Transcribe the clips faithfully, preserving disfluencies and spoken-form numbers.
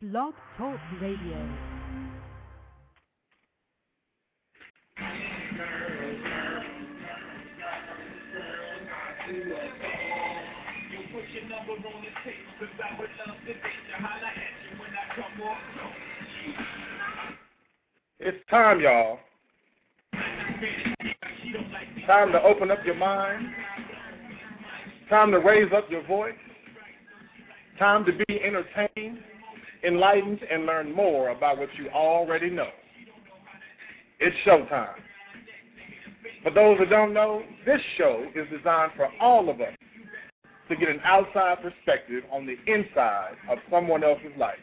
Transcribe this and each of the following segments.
Blog Talk Radio. It's time, y'all. Time to open up your mind. Time to raise up your voice. Time to be entertained, enlightened, and learn more about what you already know. It's showtime. For those that don't know, this show is designed for all of us to get an outside perspective on the inside of someone else's life.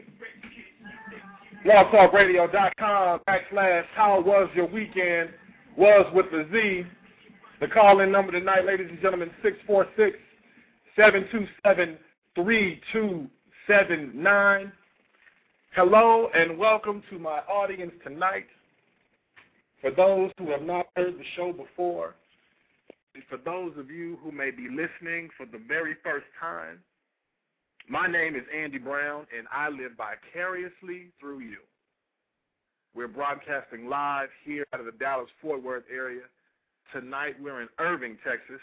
blog talk radio dot com backslash how was your weekend, was with the Z. The call-in number tonight, ladies and gentlemen, six four six, seven two seven, three two seven nine. Hello and welcome to my audience tonight. For those who have not heard the show before, and for those of you who may be listening for the very first time, my name is Andy Brown, and I live vicariously through you. We're broadcasting live here out of the Dallas-Fort Worth area. Tonight we're in Irving, Texas.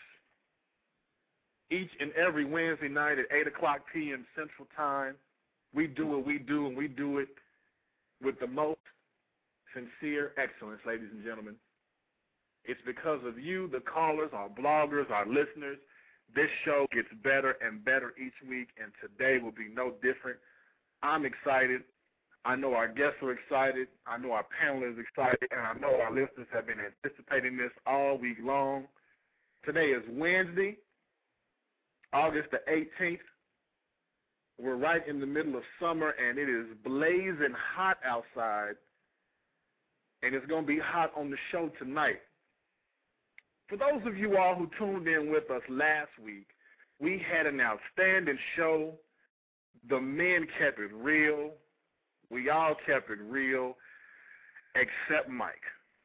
Each and every Wednesday night at eight o'clock p.m. Central Time, we do what we do, and we do it with the most sincere excellence, ladies and gentlemen. It's because of you, the callers, our bloggers, our listeners. This show gets better and better each week, and today will be no different. I'm excited. I know our guests are excited. I know our panel is excited, and I know our listeners have been anticipating this all week long. Today is Wednesday, August the eighteenth. We're right in the middle of summer, and it is blazing hot outside, and it's going to be hot on the show tonight. For those of you all who tuned in with us last week, we had an outstanding show. The men kept it real. We all kept it real, except Mike.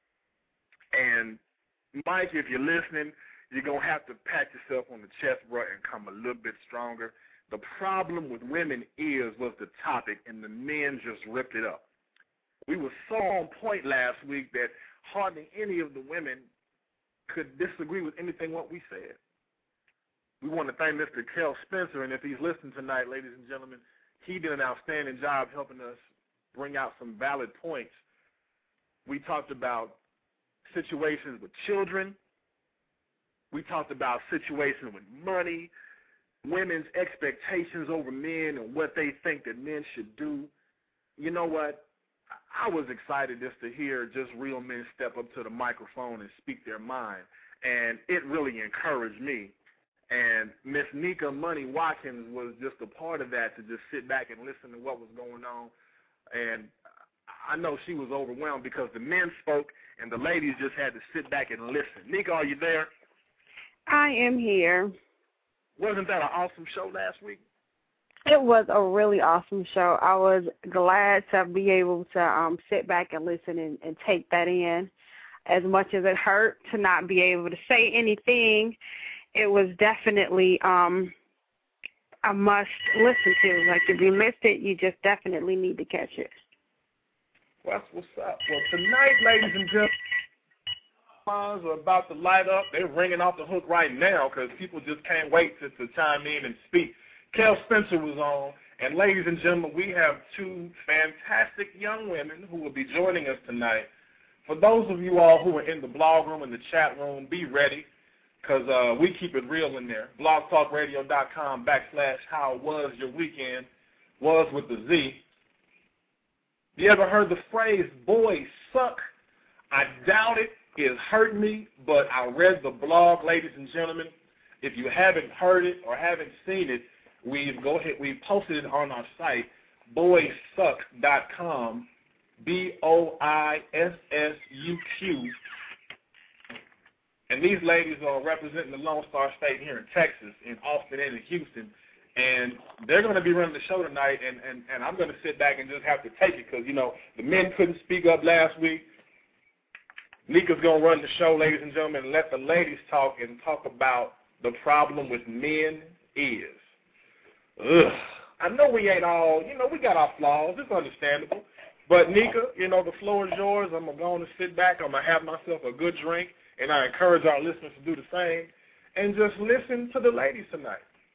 And Mike, if you're listening, you're going to have to pat yourself on the chest, bro, and come a little bit stronger. The problem with women is was the topic, and the men just ripped it up. We were so on point last week that hardly any of the women could disagree with anything what we said. We want to thank Mister Kel Spencer, and if he's listening tonight, ladies and gentlemen, he did an outstanding job helping us bring out some valid points. We talked about situations with children. We talked about situations with money, women's expectations over men and what they think that men should do. You know what? I was excited just to hear just real men step up to the microphone and speak their mind, and it really encouraged me. And Miss Nika Money Watkins was just a part of that, to just sit back and listen to what was going on. And I know she was overwhelmed because the men spoke and the ladies just had to sit back and listen. Nika, are you there? I am here. Wasn't that an awesome show last week? It was a really awesome show. I was glad to be able to um, sit back and listen and, and take that in. As much as it hurt to not be able to say anything, it was definitely um, a must listen to. Like, if you missed it, you just definitely need to catch it. Well, that's what's up. Well, tonight, ladies and gentlemen, phones are about to light up. They're ringing off the hook right now because people just can't wait to, to chime in and speak. Kel Spencer was on, and ladies and gentlemen, we have two fantastic young women who will be joining us tonight. For those of you all who are in the blog room and the chat room, be ready, because uh, we keep it real in there. blog talk radio dot com backslash how was your weekend, was with the Z. You ever heard the phrase, boys suck? I doubt it. It hurt me, but I read the blog, ladies and gentlemen. If you haven't heard it or haven't seen it, we've go ahead, we posted it on our site, boys suck dot com, B O I S S U Q. And these ladies are representing the Lone Star State here in Texas, in Austin and in Houston. And they're going to be running the show tonight, and, and, and I'm going to sit back and just have to take it because, you know, the men couldn't speak up last week. Nika's going to run the show, ladies and gentlemen, and let the ladies talk and talk about the problem with men is. Ugh. I know we ain't all, you know, we got our flaws. It's understandable. But, Nika, you know, the floor is yours. I'm going to go on and sit back. I'm going to have myself a good drink, and I encourage our listeners to do the same. And just listen to the ladies tonight.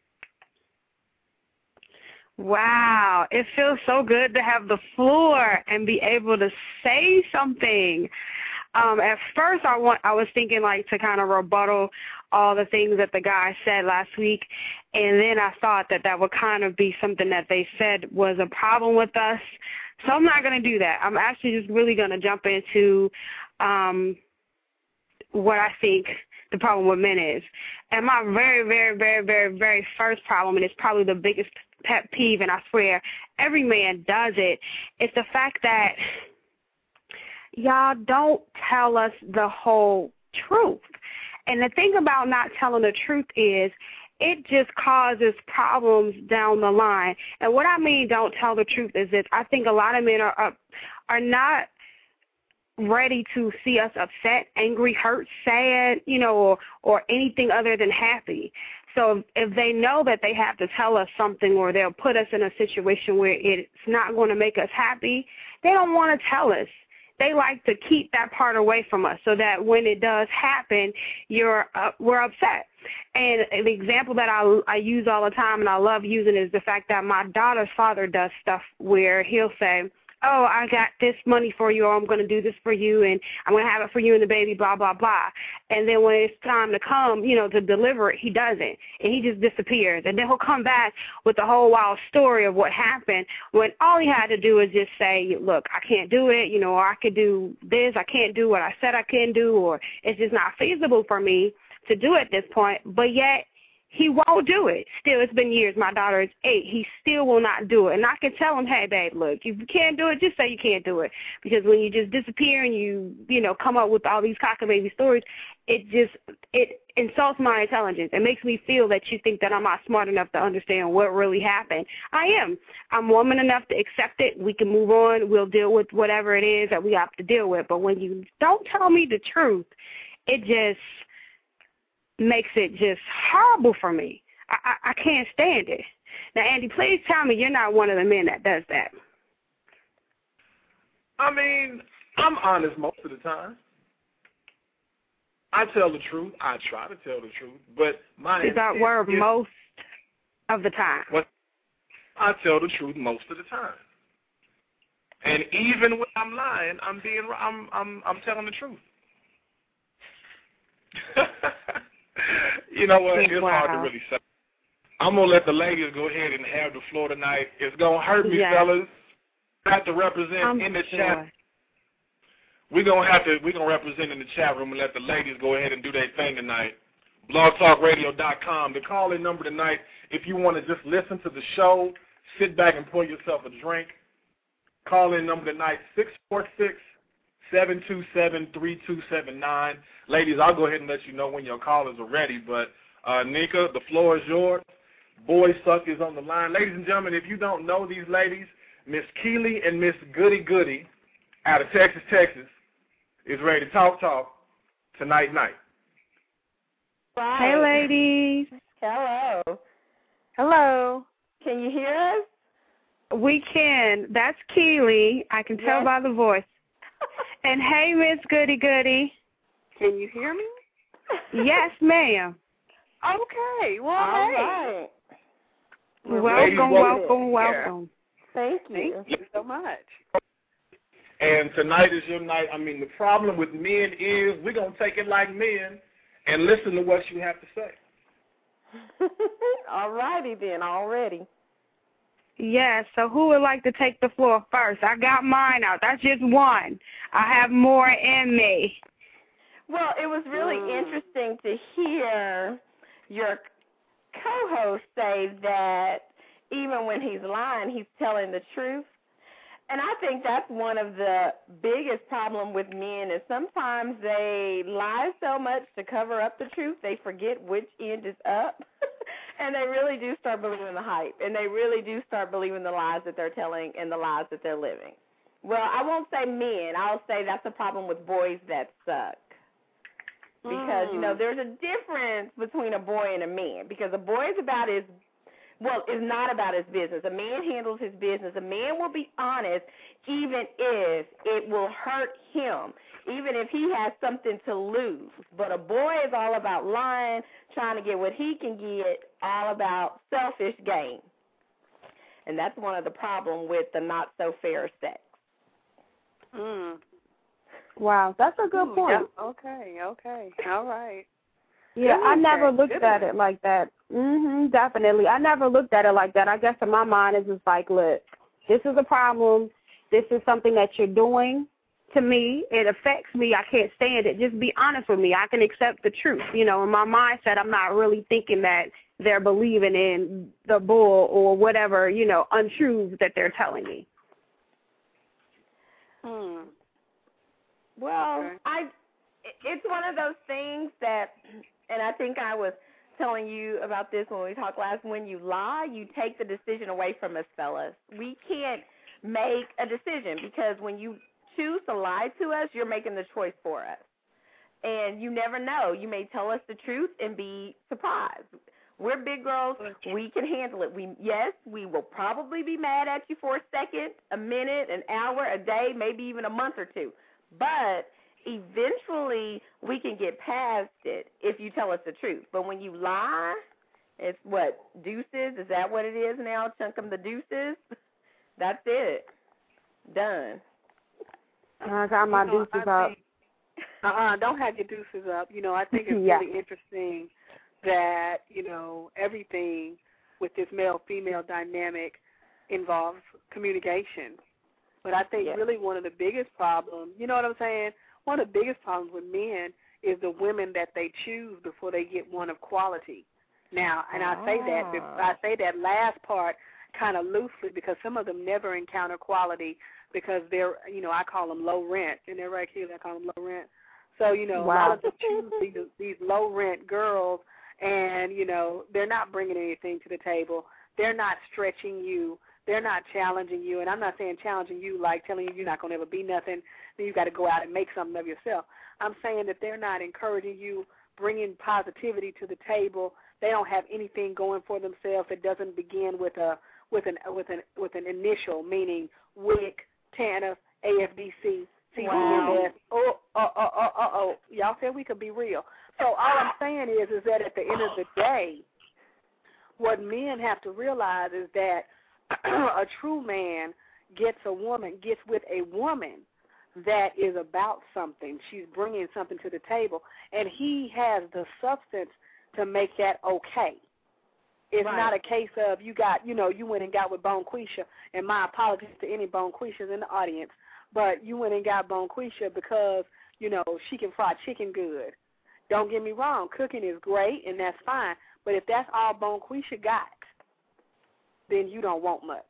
Wow, it feels so good to have the floor and be able to say something. Um, at first, I want I was thinking like to kind of rebuttal all the things that the guy said last week, and then I thought that that would kind of be something that they said was a problem with us. So I'm not going to do that. I'm actually just really going to jump into um, what I think the problem with men is. And my very, very, very, very, very first problem, and it's probably the biggest pet peeve, and I swear every man does it, is the fact that y'all don't tell us the whole truth. And the thing about not telling the truth is it just causes problems down the line. And what I mean don't tell the truth is this. I think a lot of men are are, are not ready to see us upset, angry, hurt, sad, you know, or, or anything other than happy. So if they know that they have to tell us something or they'll put us in a situation where it's not going to make us happy, they don't want to tell us. They like to keep that part away from us so that when it does happen, you're uh, we're upset. And the example that I, I use all the time and I love using is the fact that my daughter's father does stuff where he'll say, oh, I got this money for you, or I'm going to do this for you, and I'm going to have it for you and the baby, blah, blah, blah. And then when it's time to come, you know, to deliver it, he doesn't, and he just disappears. And then he'll come back with the whole wild story of what happened when all he had to do is just say, look, I can't do it, you know, or I could do this, I can't do what I said I can do, or it's just not feasible for me to do at this point, but yet he won't do it. Still, it's been years. My daughter is eight. He still will not do it. And I can tell him, hey, babe, look, if you can't do it, just say you can't do it. Because when you just disappear and you, you know, come up with all these cockamamie stories, it just, it insults my intelligence. It makes me feel that you think that I'm not smart enough to understand what really happened. I am. I'm woman enough to accept it. We can move on. We'll deal with whatever it is that we have to deal with. But when you don't tell me the truth, it just makes it just horrible for me. I, I, I can't stand it. Now, Andy, please tell me you're not one of the men that does that. I mean, I'm honest most of the time. I tell the truth. I try to tell the truth, but my is that word is, most of the time? What, I tell the truth most of the time, and even when I'm lying, I'm being I'm I'm I'm telling the truth. You know what? It's wow. hard to really say. I'm going to let the ladies go ahead and have the floor tonight. It's going to hurt me, yes. fellas. I have to represent I'm in the sure. chat. We're going to have to, we're going to represent in the chat room and let the ladies go ahead and do their thing tonight. blog talk radio dot com. The call-in number tonight, if you want to just listen to the show, sit back and pour yourself a drink. Call-in number tonight, six four six, seven two seven, three two seven nine. Ladies, I'll go ahead and let you know when your callers are ready. But, uh, Nika, the floor is yours. Boy Suck is on the line. Ladies and gentlemen, if you don't know these ladies, Miss Keely and Miss Goody Goody out of Texas, Texas, is ready to talk talk tonight night. Right. Hey, ladies. Hello. Hello. Can you hear us? We can. That's Keely. I can tell yes. by the voice. And hey, Miss Goody Goody. Can you hear me? Yes, ma'am. Okay. Well, All hey. right. Well, welcome, welcome, welcome. Thank you. Thank you so much. And tonight is your night. I mean, the problem with men is we're going to take it like men and listen to what you have to say. All righty then, already. Yes, so who would like to take the floor first? I got mine out. That's just one. I have more in me. Well, it was really mm. interesting to hear your co-host say that even when he's lying, he's telling the truth. And I think that's one of the biggest problem with men is sometimes they lie so much to cover up the truth, they forget which end is up. And they really do start believing the hype, and they really do start believing the lies that they're telling and the lies that they're living. Well, I won't say men. I'll say that's a problem with boys that suck. Because, mm. you know, there's a difference between a boy and a man. Because a boy is about as well, it's not about his business. A man handles his business. A man will be honest even if it will hurt him, even if he has something to lose. But a boy is all about lying, trying to get what he can get, all about selfish gain. And that's one of the problems with the not-so-fair sex. Mm. Wow, that's a good Ooh, point. Yeah. Okay, okay. All right. Yeah, Good I one, never Kay. looked Good at one. it like that. Mhm, definitely. I never looked at it like that. I guess in my mind it's just like, look, this is a problem. This is something that you're doing to me. It affects me. I can't stand it. Just be honest with me. I can accept the truth. You know, in my mindset, I'm not really thinking that they're believing in the bull or whatever, you know, untruths that they're telling me. Hmm. Well, Okay. I it's one of those things that, and I think I was telling you about this when we talked last, when you lie, you take the decision away from us, fellas. We can't make a decision because when you choose to lie to us, you're making the choice for us. And you never know. You may tell us the truth and be surprised. We're big girls. We can handle it. We Yes, we will probably be mad at you for a second, a minute, an hour, a day, maybe even a month or two. But eventually we can get past it if you tell us the truth. But when you lie, it's what, deuces? Is that what it is now? Chunk 'em the deuces? That's it. Done. I got my You know, deuces I up. think- Uh-uh, don't have your deuces up. You know, I think it's Yeah. really interesting that, you know, everything with this male-female dynamic involves communication. But I think Yeah. really one of the biggest problems, you know what I'm saying, one of the biggest problems with men is the women that they choose before they get one of quality. Now, and I say that, Ah. I say that last part kind of loosely because some of them never encounter quality because they're, you know, I call them low rent. And they're right here, I call them low rent. So, you know, Wow. a lot of them choose these, these low rent girls, and, you know, they're not bringing anything to the table. They're not stretching you. They're not challenging you. And I'm not saying challenging you like telling you you're not going to ever be nothing, then you got to go out and make something of yourself. I'm saying that they're not encouraging you, bringing positivity to the table. They don't have anything going for themselves. It doesn't begin with a with an with an with an initial, meaning W I C, TANF, A F D C, C D M S. Oh, oh, oh, oh, oh, oh. Y'all said we could be real. So all I'm saying is, is that at the end of the day, what men have to realize is that a true man gets a woman, gets with a woman that is about something. She's bringing something to the table, and he has the substance to make that okay. It's Right. not a case of you got, you know, you went and got with Bonquisha, and my apologies to any Bonquishas in the audience, but you went and got Bonquisha because, you know, she can fry chicken good. Don't get me wrong, cooking is great, and that's fine, but if that's all Bonquisha got, then you don't want much.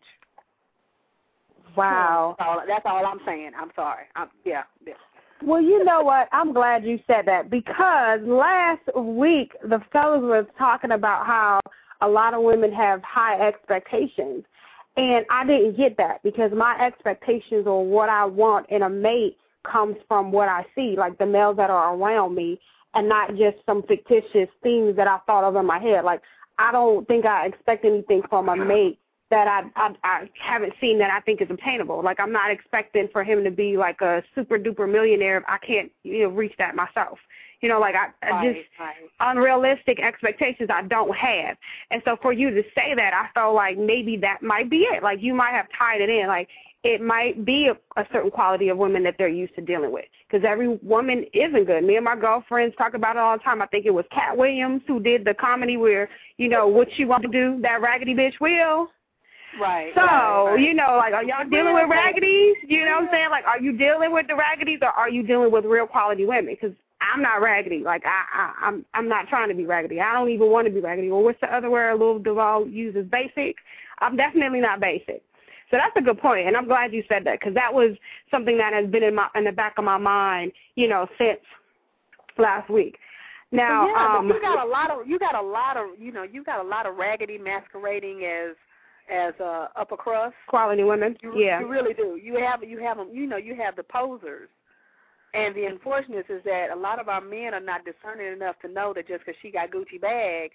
Wow. That's all, that's all I'm saying. I'm sorry. I'm, yeah, yeah. Well, you know what? I'm glad you said that because last week the fellas was talking about how a lot of women have high expectations, and I didn't get that because my expectations or what I want in a mate comes from what I see, like the males that are around me, and not just some fictitious things that I thought of in my head. Like, I don't think I expect anything from a mate that I, I I haven't seen that I think is obtainable. Like, I'm not expecting for him to be like a super duper millionaire if I can't, you know, reach that myself. You know, like I, I Right, just right. unrealistic expectations I don't have. And so for you to say that, I felt like maybe that might be it. Like, you might have tied it in. Like, it might be a, a certain quality of women that they're used to dealing with. Because every woman isn't good. Me and my girlfriends talk about it all the time. I think it was Cat Williams who did the comedy where, you know, what she want to do, that raggedy bitch will. Right. So, right, right. you know, like, are y'all dealing with raggities? You know what I'm saying? Like, are you dealing with the raggities or are you dealing with real quality women? Because I'm not raggedy. Like, I, I, I'm I'm not trying to be raggedy. I don't even want to be raggedy. Or what's the other word Lil Duval uses? Basic. I'm definitely not basic. So that's a good point, and I'm glad you said that because that was something that has been in my in the back of my mind, you know, since last week. Now, yeah, um, but you got a lot of you got a lot of you know you got a lot of raggedy masquerading as as uh, upper crust quality women. You, yeah, you really do. You have you have them. You know, you have the posers, and the unfortunate is that a lot of our men are not discerning enough to know that just because she got Gucci bag,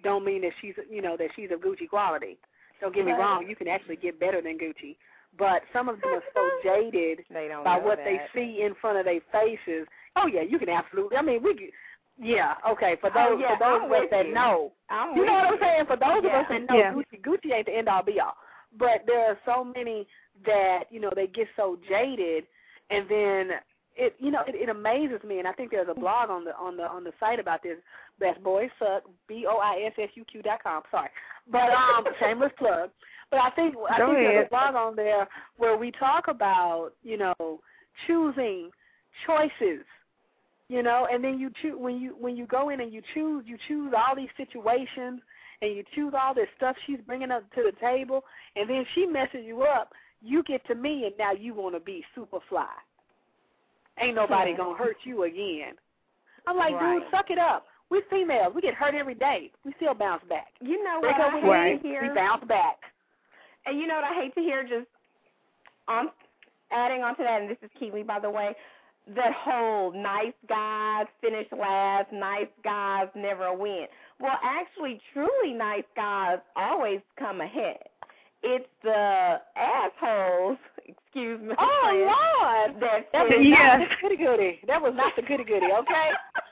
don't mean that she's, you know, that she's of Gucci quality. Don't get me wrong, you can actually get better than Gucci. But some of them are so jaded by what that. they see in front of their faces. Oh, yeah, you can absolutely. I mean, we could, yeah, okay, for those, oh, yeah, for those I'm of us that you. know. I'm you know what I'm you. saying? For those yeah. of us that know, Yeah. Gucci, Gucci ain't the end-all, be-all. But there are so many that, you know, they get so jaded, and then it, you know, it, it amazes me. And I think there's a blog on the on the on the site about this. Best Boys Suck, B O I S S U Q dot com. Sorry, but um, shameless plug. But I think I Go think ahead. there's a blog on there where we talk about, you know, choosing choices. You know, and then you choose when you when you go in and you choose, you choose all these situations. And you choose all this stuff she's bringing up to the table, and then she messes you up. You get to me, and now you want to be super fly. Ain't nobody going to hurt you again. I'm like, right. dude, suck it up. We're females. We get hurt every day. We still bounce back. You know They what go I with hate right. to hear? We bounce back. And you know what I hate to hear, just on adding on to that, and this is Keely, by the way, that whole nice guys finish last, nice guys never win. Well, actually, truly nice guys always come ahead. It's the assholes, excuse me. Oh, Lord. That, That was Yes. not the goody-goody. That was not the goody-goody, okay?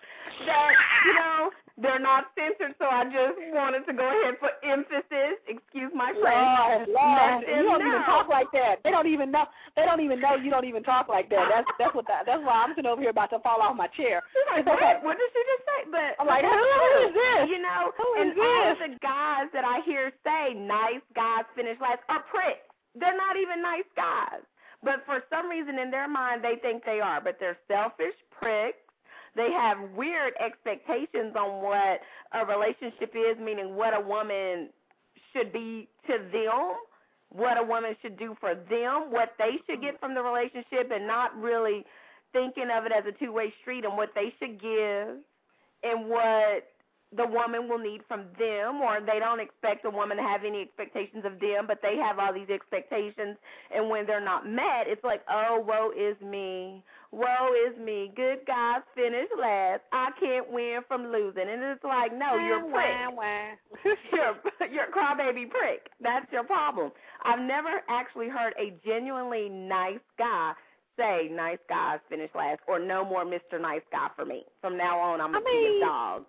that, you know, they're not censored, so I just wanted to go ahead for emphasis. Excuse my French. Lord, Lord, Let you them don't even know. talk like that. They don't even know. They don't even know you don't even talk like that. That's that's what. That, that's why I'm sitting over here about to fall off my chair. She's like, It's okay. what? What did she just say? But I'm like, but who that's is this? You know, Who is and all of this? the guys that I hear say nice guys finish last are pricks. They're not even nice guys. But for some reason in their mind they think they are. But they're selfish pricks. They have weird expectations on what a relationship is, meaning what a woman should be to them, what a woman should do for them, what they should get from the relationship, and not really thinking of it as a two-way street and what they should give and what the woman will need from them, or they don't expect the woman to have any expectations of them, but they have all these expectations, and when they're not met, it's like, oh, woe is me. Woe is me. Good guys finish last. I can't win from losing. And it's like, no, you're a prick. You're, you're a crybaby prick. That's your problem. I've never actually heard a genuinely nice guy say nice guys finish last or no more Mister Nice Guy for me. From now on, I'm going to be a dog.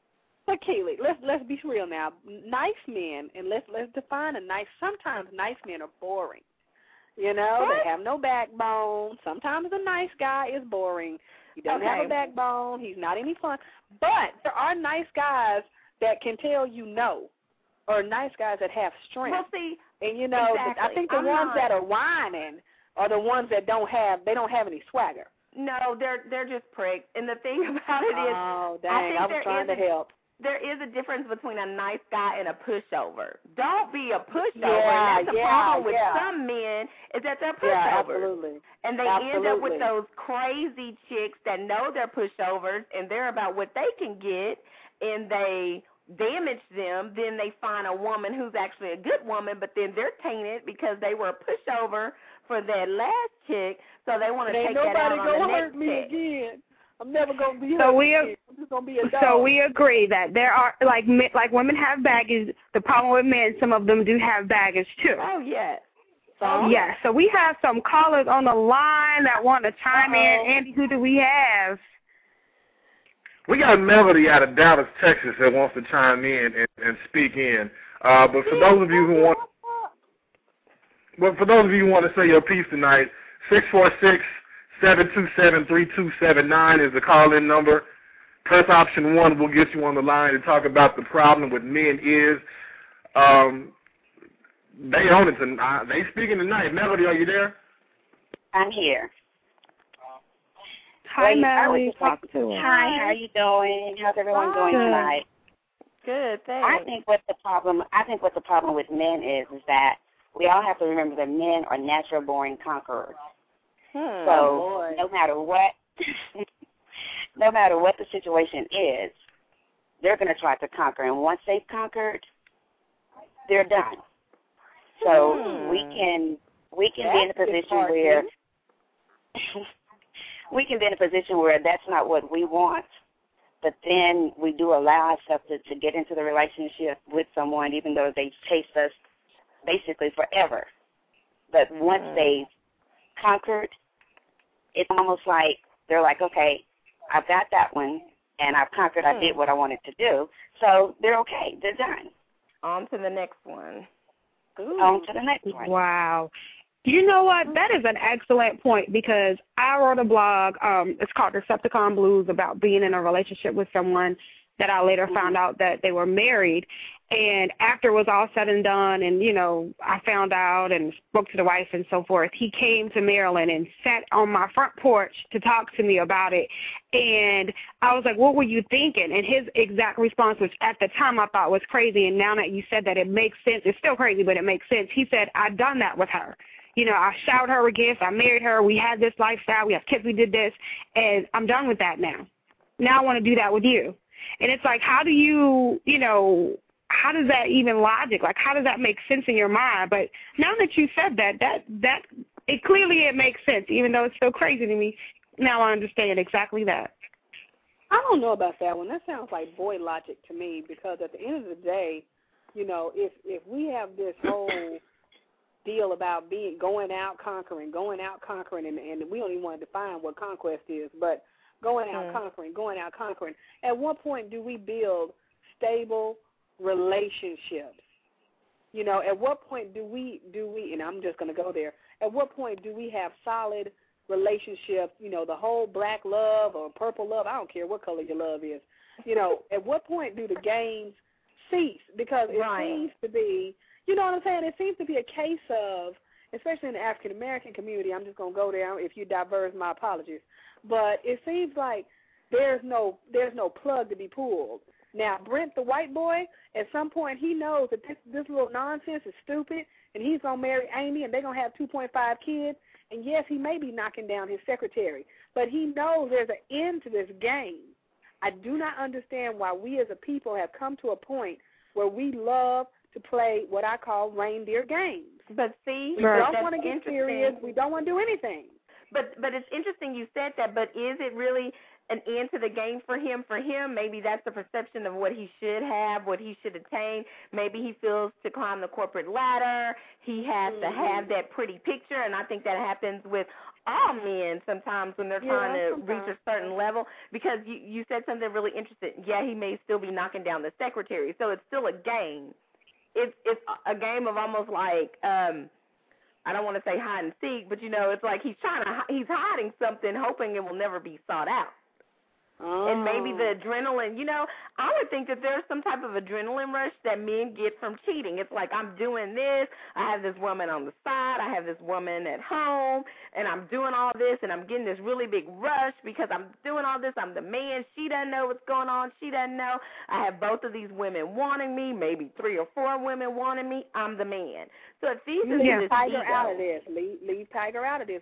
But Keely, let's let's be real now. Nice men, and let's let's define a nice. Sometimes nice men are boring. You know, What? they have no backbone. Sometimes a nice guy is boring. He doesn't have Okay. a backbone. He's not any fun. But there are nice guys that can tell you no, or nice guys that have strength. Well, see, and you know, exactly. I think the I'm ones not- that are whining are the ones that don't have. They don't have any swagger. no, they're they're just pricks. And the thing about it is, Oh I dang! think I, was there trying is to a- help. there is a difference between a nice guy and a pushover. Don't be a pushover. Yeah, and that's the yeah, problem with yeah. some men is that they're Yeah, pushovers. absolutely. And they end up with Absolutely. those crazy chicks that know they're pushovers and they're about what they can get, and they damage them. Then they find a woman who's actually a good woman, but then they're tainted because they were a pushover for that last chick, so they want to Ain't take that nobody out on gonna the hurt next me chick. again. I'm never gonna be So hurt we again. I'm just gonna be a dog. So we agree that there are, like men, like women have baggage. The problem with men, some of them do have baggage too. Oh, yes. So, Yeah, so we have some callers on the line that want to chime Uh-oh. in. Andy, who do we have? We got Melody out of Dallas, Texas, that wants to chime in and, and speak in. Uh, but for those of you who want, but for those of you who want to say your piece tonight, six four six, seven two seven, three two seven nine is the call-in number. Press option one will get you on the line to talk about the problem with men is. Um, they own it tonight. They speaking tonight. Melody, are you there? I'm here. Hi, Wait, I was Melody. just Talk like, to her. Hi, how are you doing? How's everyone doing Good. tonight? Good, thanks. I think what the problem I think what the problem with men is is that we all have to remember that men are natural born conquerors. Hmm. So boy. no matter what no matter what the situation is, they're gonna try to conquer, and once they've conquered, they're done. So Hmm. we can we can be in a That's position disheartening. where we can be in a position where that's not what we want, but then we do allow ourselves to, to get into the relationship with someone, even though they chase us basically forever. But once Mm. they've conquered, it's almost like they're like, okay, I've got that one, and I've conquered. Mm. I did what I wanted to do. So they're okay. They're done. On to the next one. Ooh. On to the next one. Wow. You know what? That is an excellent point because I wrote a blog. Um, it's called Decepticon Blues about being in a relationship with someone that I later mm-hmm. found out that they were married. And after it was all said and done and, you know, I found out and spoke to the wife and so forth, he came to Maryland and sat on my front porch to talk to me about it. And I was like, what were you thinking? And his exact response, which at the time I thought was crazy, and now that you said that, it makes sense. It's still crazy, but it makes sense. He said, I've done that with her. You know, I showered her with gifts. I married her. We had this lifestyle. We have kids. We did this. And I'm done with that now. Now I want to do that with you. And it's like, how do you, you know, how does that even logic? Like, how does that make sense in your mind? But now that you said that, that, that, it clearly it makes sense, even though it's so crazy to me. Now I understand exactly that. I don't know about that one. That sounds like boy logic to me because at the end of the day, you know, if if we have this whole deal about being going out conquering, going out conquering, and, and we don't even want to define what conquest is, but going out mm. conquering, going out conquering, at what point do we build stable relationships? You know, at what point do we, do we, and I'm just going to go there, at what point do we have solid relationships, you know, the whole black love or purple love, I don't care what color your love is, you know, at what point do the games cease? Because it right. seems to be, you know what I'm saying, it seems to be a case of, especially in the African-American community, I'm just going to go there, if you diverse, my apologies, but it seems like there's no there's no plug to be pulled. Now, Brent, the white boy, at some point he knows that this, this little nonsense is stupid, and he's going to marry Amy, and they're going to have two point five kids, and yes, he may be knocking down his secretary, but he knows there's an end to this game. I do not understand why we as a people have come to a point where we love to play what I call reindeer games. But see, we don't want to get serious. We don't want to do anything. But but it's interesting you said that, but is it really an end to the game for him? For him, maybe that's the perception of what he should have, what he should attain. Maybe he feels to climb the corporate ladder, he has mm-hmm. to have that pretty picture, and I think that happens with all men sometimes when they're trying yeah, to reach a certain level, because you, you said something really interesting. Yeah, he may still be knocking down the secretary, so it's still a game. It's, it's a game of almost like, um, I don't want to say hide and seek, but, you know, it's like he's trying to, he's hiding something, hoping it will never be sought out. Oh. And maybe the adrenaline, you know, I would think that there's some type of adrenaline rush that men get from cheating. It's like, I'm doing this, I have this woman on the side, I have this woman at home, and I'm doing all this, and I'm getting this really big rush because I'm doing all this. I'm the man. She doesn't know what's going on. She doesn't know. I have both of these women wanting me, maybe three or four women wanting me. I'm the man. So it feeds into leave this Tiger ego. out of this. Leave, leave Tiger out of this.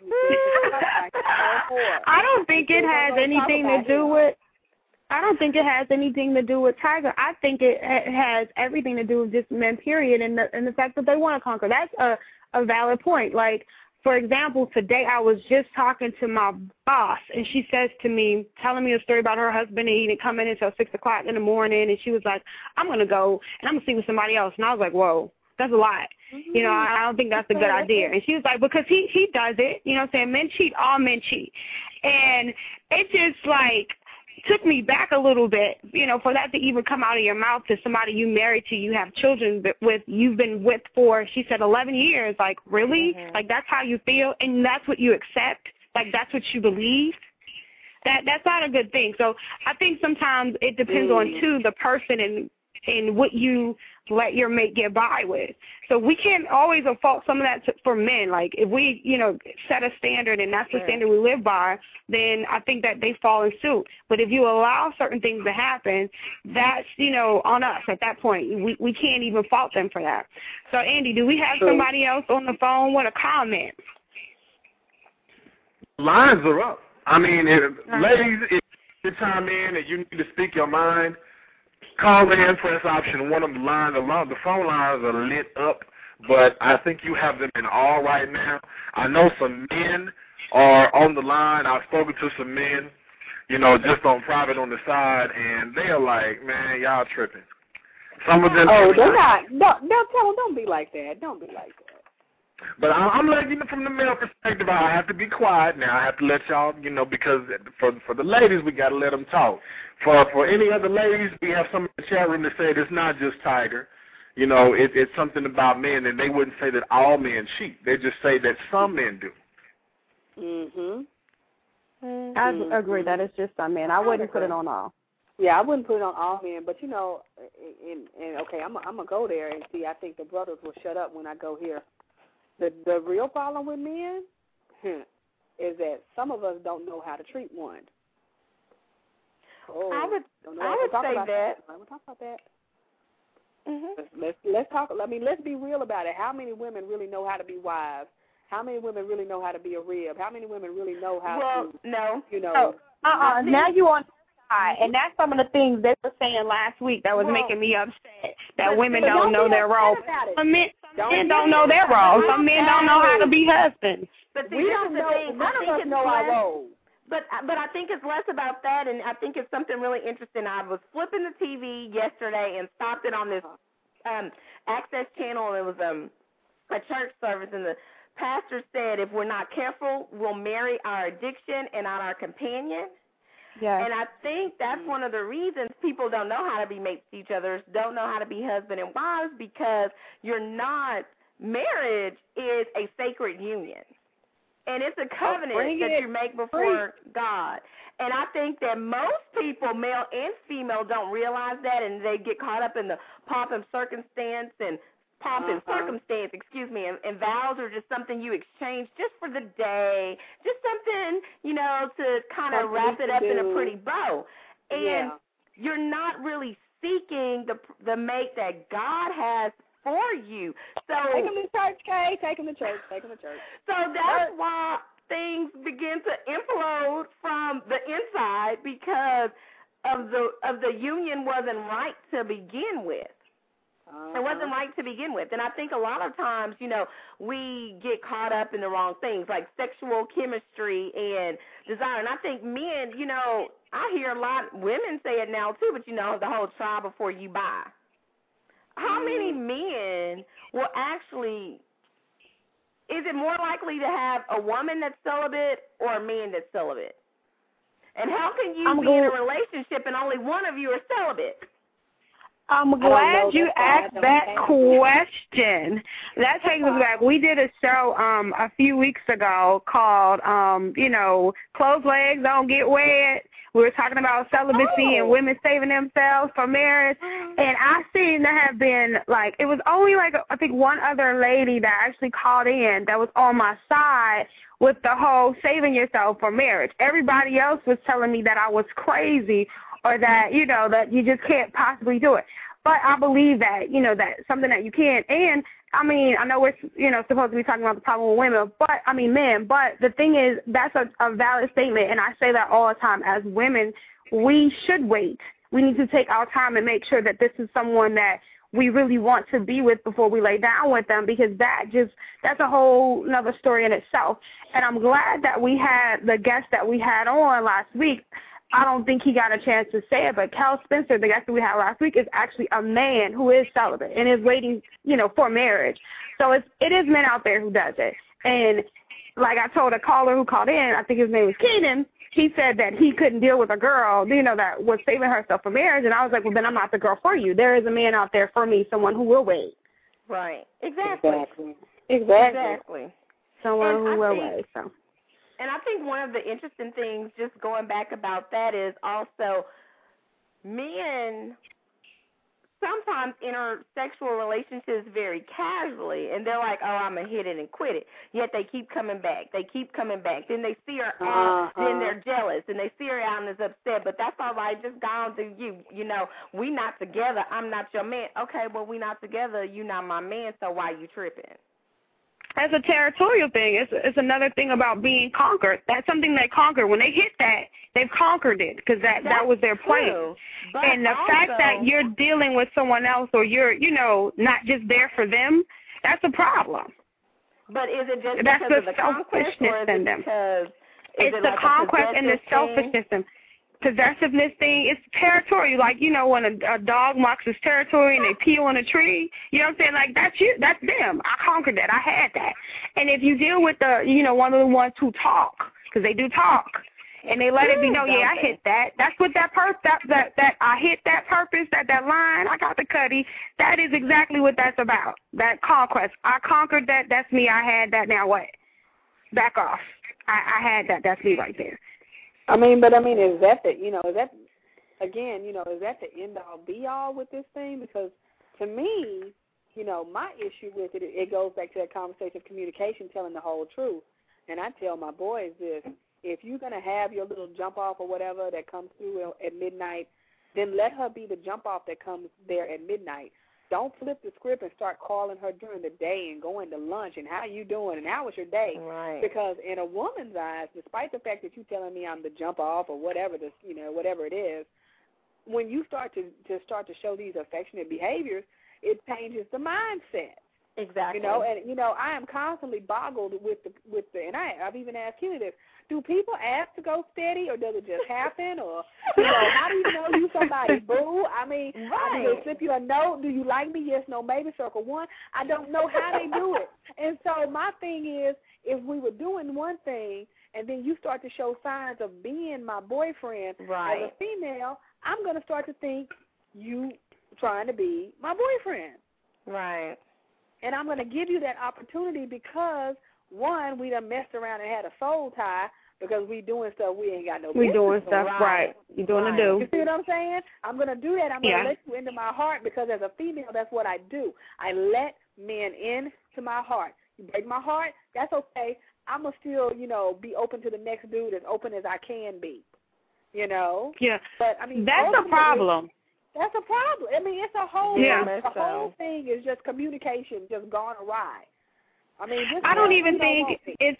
I don't think it has anything to do with I don't think it has anything to do with Tiger. I think it has everything to do with just men, period, and the, and the fact that they want to conquer. That's a, a valid point. Like, for example, today I was just talking to my boss, and she says to me, telling me a story about her husband, and he didn't come in until six o'clock in the morning, and she was like, I'm going to go, and I'm going to see with somebody else. And I was like, whoa, that's a lot. Mm-hmm. You know, I don't think that's a good idea. And she was like, because he, he does it. You know what I'm saying? Men cheat. All men cheat. And it just, like, took me back a little bit, you know, for that to even come out of your mouth to somebody you married to, you have children with, you've been with for, she said, eleven years. Like, really? Mm-hmm. Like, that's how you feel? And that's what you accept? Like, that's what you believe? That That's not a good thing. So I think sometimes it depends mm. on, too, the person and and what you let your mate get by with. So we can't always fault some of that to, for men. Like, if we, you know, set a standard and that's the standard we live by, then I think that they fall in suit. But if you allow certain things to happen, that's, you know, on us at that point. We we can't even fault them for that. So, Andy, do we have somebody else on the phone with a comment? Lines are up. I mean, if, uh-huh. ladies, if you chime in and you need to speak your mind, call in, press option one. Of the lines, the phone lines are lit up, but I think you have them in all right now. I know some men are on the line. I've spoken to some men. you know, just on private on the side, and they're like, man, y'all tripping. Some of them. Oh, they're not. Don't, don't tell them. Don't be like that. Don't be like that. But I'm letting you know from the male perspective, I have to be quiet now. I have to let y'all, you know, because for for the ladies, we got to let them talk. For for any other ladies, we have some in the chat room that say it's not just Tiger. You know, it, it's something about men, and they wouldn't say that all men cheat. They just say that some men do. Mhm. Mm-hmm. I agree that it's just some men. I wouldn't put it on all. Yeah, I wouldn't put it on all men, but you know, and, and okay, I'm I'm gonna go there and see. I think the brothers will shut up when I go here. The the real problem with men hmm, is that some of us don't know how to treat one. Oh, I would don't know I would talk say about that. that. I would talk about that. Mhm. Let's, let's let's talk. I mean, let's be real about it. How many women really know how to be wives? How many women really know how to be a rib? How many women really know how well, to? no, you know. Oh, uh-uh. Now you on the side, and that's some of the things they were saying last week that was well, making me upset. That but, women but don't, don't know their role. Some men, some men don't know their role. Some men don't know how to be husbands. But see, we this don't is the know. thing. None I think of us it's know less, our role. But but I think it's less about that, and I think it's something really interesting. I was flipping the T V yesterday and stopped it on this um, Access channel, and it was um, a church service, and the pastor said, if we're not careful, we'll marry our addiction and not our companion. Yes. And I think that's one of the reasons people don't know how to be mates to each other, don't know how to be husband and wives, because you're not, marriage is a sacred union. And it's a covenant oh, that it. you make before Bring. God. And I think that most people, male and female, don't realize that, and they get caught up in the pomp and circumstance and pomp and uh-huh. circumstance, excuse me, and, and vows are just something you exchange just for the day, just something, you know, to kind of wrap it up do. in a pretty bow. And yeah. you're not really seeking the the mate that God has for you. So take them to church, Kay. Take them to church. Take them to church. So that's why things begin to implode from the inside, because of the of the union wasn't right to begin with. Uh-huh. It wasn't right to begin with. And I think a lot of times, you know, we get caught up in the wrong things, like sexual chemistry and desire. And I think men, you know, I hear a lot, women say it now too, but, you know, the whole try before you buy. How many men will actually, is it more likely to have a woman that's celibate or a man that's celibate? And how can you I'm be going, in a relationship and only one of you are celibate? I'm glad you asked that question. That takes us back. We did a show um, a few weeks ago called, um, you know, Closed Legs Don't Get Wet. We were talking about celibacy oh. and women saving themselves for marriage. And I seem to have been, like, it was only, like, I think one other lady that actually called in that was on my side with the whole saving yourself for marriage. Everybody else was telling me that I was crazy or that, you know, that you just can't possibly do it. But I believe that, you know, that's something that you can. And, I mean, I know we're, you know, supposed to be talking about the problem with women, but, I mean, men. But the thing is, that's a, a valid statement, and I say that all the time. As women, we should wait. We need to take our time and make sure that this is someone that we really want to be with before we lay down with them, because that just, that's a whole another story in itself. And I'm glad that we had the guest that we had on last week. I don't think he got a chance to say it, but Cal Spencer, the guest that we had last week, is actually a man who is celibate and is waiting, you know, for marriage. So it's, it is men out there who does it. And like I told a caller who called in, I think his name was Keenan, he said that he couldn't deal with a girl, you know, that was saving herself for marriage. And I was like, well, then I'm not the girl for you. There is a man out there for me, someone who will wait. Right. Exactly. Exactly. Exactly. exactly. Someone and who I will think, wait, so. And I think one of the interesting things, just going back about that, is also men sometimes enter sexual relationships very casually, and they're like, oh, I'm going to hit it and quit it. Yet they keep coming back. They keep coming back. Then they see her out, uh-huh. then they're jealous, and they see her out and is upset. But that's all right. Just go on to you. You know, we not together. I'm not your man. Okay, well, we not together. You not my man, so why you tripping? That's a territorial thing. It's, it's another thing about being conquered. That's something they conquer. When they hit that, they've conquered it because that, that was their plan. And the also, fact that you're dealing with someone else or you're, you know, not just there for them, that's a problem. But is it just that's because the of the conquest, or is it in them. because It's it the like conquest and the selfishness in them. possessiveness thing, it's territorial. Like, you know, when a, a dog marks his territory and they pee on a tree, you know what I'm saying? Like, that's you, that's them. I conquered that. I had that. And if you deal with the, you know, one of the ones who talk, because they do talk, and they let it be known, yeah, I hit that. That's what that purpose, that, that, that I hit that purpose, that, that line, I got the cutty. That is exactly what that's about, that conquest. I conquered that. That's me. I had that. Now what? Back off. I, I had that. That's me right there. I mean, but I mean, is that the, you know, is that, again, you know, is that the end-all, be-all with this thing? Because to me, you know, my issue with it, it goes back to that conversation of communication, telling the whole truth. And I tell my boys this, if you're going to have your little jump-off or whatever that comes through at midnight, then let her be the jump-off that comes there at midnight. Don't flip the script and start calling her during the day and going to lunch and how you doing and how was your day? Right. Because in a woman's eyes, despite the fact that you're telling me I'm the jump off or whatever this, you know, whatever it is, when you start to, to start to show these affectionate behaviors, it changes the mindset. Exactly. You know, and you know, I am constantly boggled with the with the, and I I've even asked Kenny this. Do people ask to go steady, or does it just happen, or you know, how do you know you somebody? Boo. I mean, right. I mean, slip you a note. Do you like me? Yes, no, maybe. Circle one. I don't know how they do it. And so my thing is, if we were doing one thing, and then you start to show signs of being my boyfriend right. as a female, I'm going to start to think you trying to be my boyfriend. Right. And I'm going to give you that opportunity because, one, we done messed around and had a soul tie because we doing stuff we ain't got no business. We doing stuff right. right. You doing right. to do. You see what I'm saying? I'm going to do that. I'm going to yeah. let you into my heart because as a female, that's what I do. I let men into my heart. You break my heart, that's okay. I'm going to still, you know, be open to the next dude as open as I can be, you know? Yeah. But, I mean, that's a problem. That's a problem. I mean, it's a whole, yeah. the whole thing is just communication just gone awry. I mean, I don't even think it's,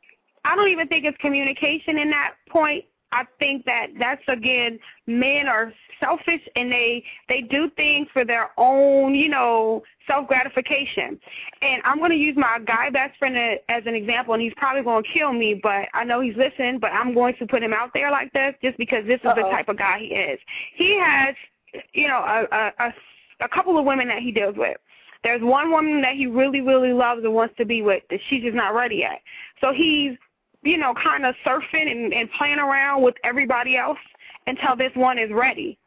I don't even think it's communication in that point. I think that that's, again, men are selfish and they, they do things for their own, you know, self-gratification. And I'm going to use my guy best friend as an example, and he's probably going to kill me, but I know he's listening, but I'm going to put him out there like this just because this is Uh-oh. the type of guy he is. He has, you know, a, a, a, a couple of women that he deals with. There's one woman that he really, really loves and wants to be with that she's just not ready yet. So he's, you know, kind of surfing and, and playing around with everybody else until this one is ready.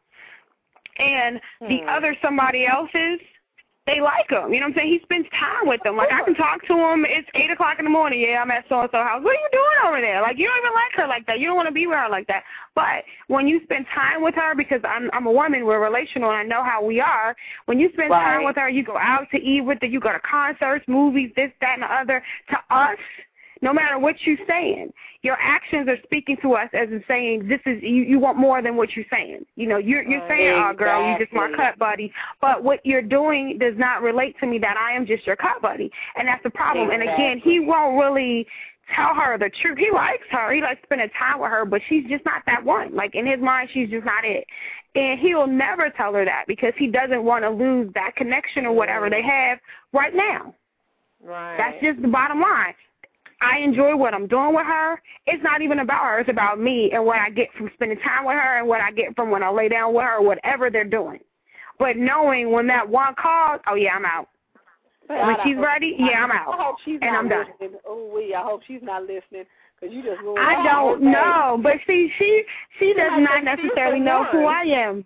And hmm. the other somebody else's, they like him. You know what I'm saying? He spends time with them. Like, I can talk to him. It's eight o'clock in the morning. Yeah, I'm at so-and-so house. What are you doing over there? Like, you don't even like her like that. You don't want to be with her like that. But when you spend time with her, because I'm I'm a woman, we're relational, and I know how we are. When you spend right. time with her, you go out to eat with her, you go to concerts, movies, this, that, and the other. To us, no matter what you're saying, your actions are speaking to us as in saying, this is, you, you want more than what you're saying. You know, you're, you're saying, exactly. oh, girl, you just my cut buddy. But what you're doing does not relate to me that I am just your cut buddy. And that's the problem. Exactly. And again, he won't really tell her the truth. He likes her. He likes spending time with her, but she's just not that one. Like, in his mind, she's just not it. And he'll never tell her that because he doesn't want to lose that connection or whatever they have right now. Right. That's just the bottom line. I enjoy what I'm doing with her. It's not even about her. It's about me and what I get from spending time with her and what I get from when I lay down with her or whatever they're doing. But knowing when that one calls, oh, yeah, I'm out. God, when she's hope, ready, yeah, I'm out. I hope she's and not I'm done. listening. Oh, we. I hope she's not listening because you just ruined I don't know. But see, she she does yeah, not necessarily know who I am.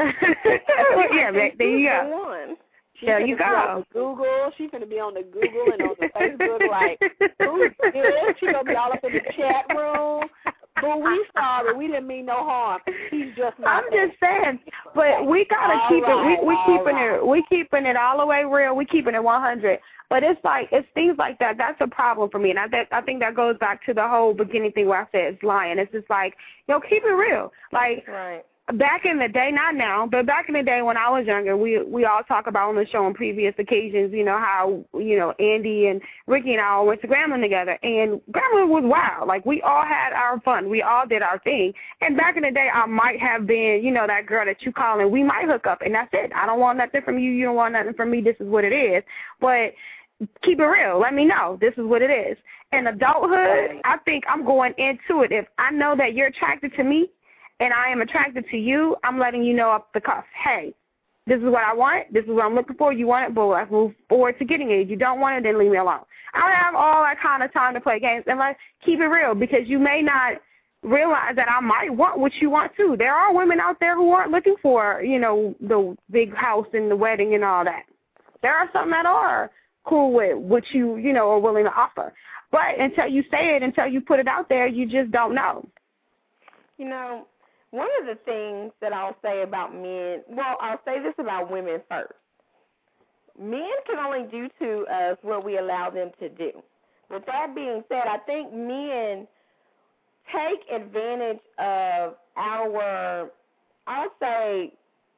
yeah, there you go. She there you go. Google. She's going to be on the Google and on the Facebook like, who's this? She's going to be all up in the chat room. But we sorry. We didn't mean no harm. She's just not I'm there. just saying. But we got to keep right, it. We, we keeping right. it. We keeping it all the way real. We keeping it one hundred. But it's like, it's things like that. That's a problem for me. And I, that, I think that goes back to the whole beginning thing where I said it's lying. It's just like, you know, keep it real. Like, right. back in the day, not now, but back in the day when I was younger, we we all talk about on the show on previous occasions, you know, how, you know, Andy and Ricky and I all went to Grambling together. And Grambling was wild. Like, we all had our fun. We all did our thing. And back in the day, I might have been, you know, that girl that you call and we might hook up. And that's it. I don't want nothing from you. You don't want nothing from me. This is what it is. But keep it real. Let me know. This is what it is. In adulthood, I think I'm going into it. If I know that you're attracted to me, and I am attracted to you, I'm letting you know up the cuff, hey, this is what I want, this is what I'm looking for, you want it, but let's move forward to getting it. If you don't want it, then leave me alone. I don't have all that kind of time to play games, and let's keep it real, because you may not realize that I might want what you want too. There are women out there who aren't looking for, you know, the big house and the wedding and all that. There are some that are cool with what you, you know, are willing to offer. But until you say it, until you put it out there, you just don't know. You know, one of the things that I'll say about men, well, I'll say this about women first. Men can only do to us what we allow them to do. With that being said, I think men take advantage of our, I'll say,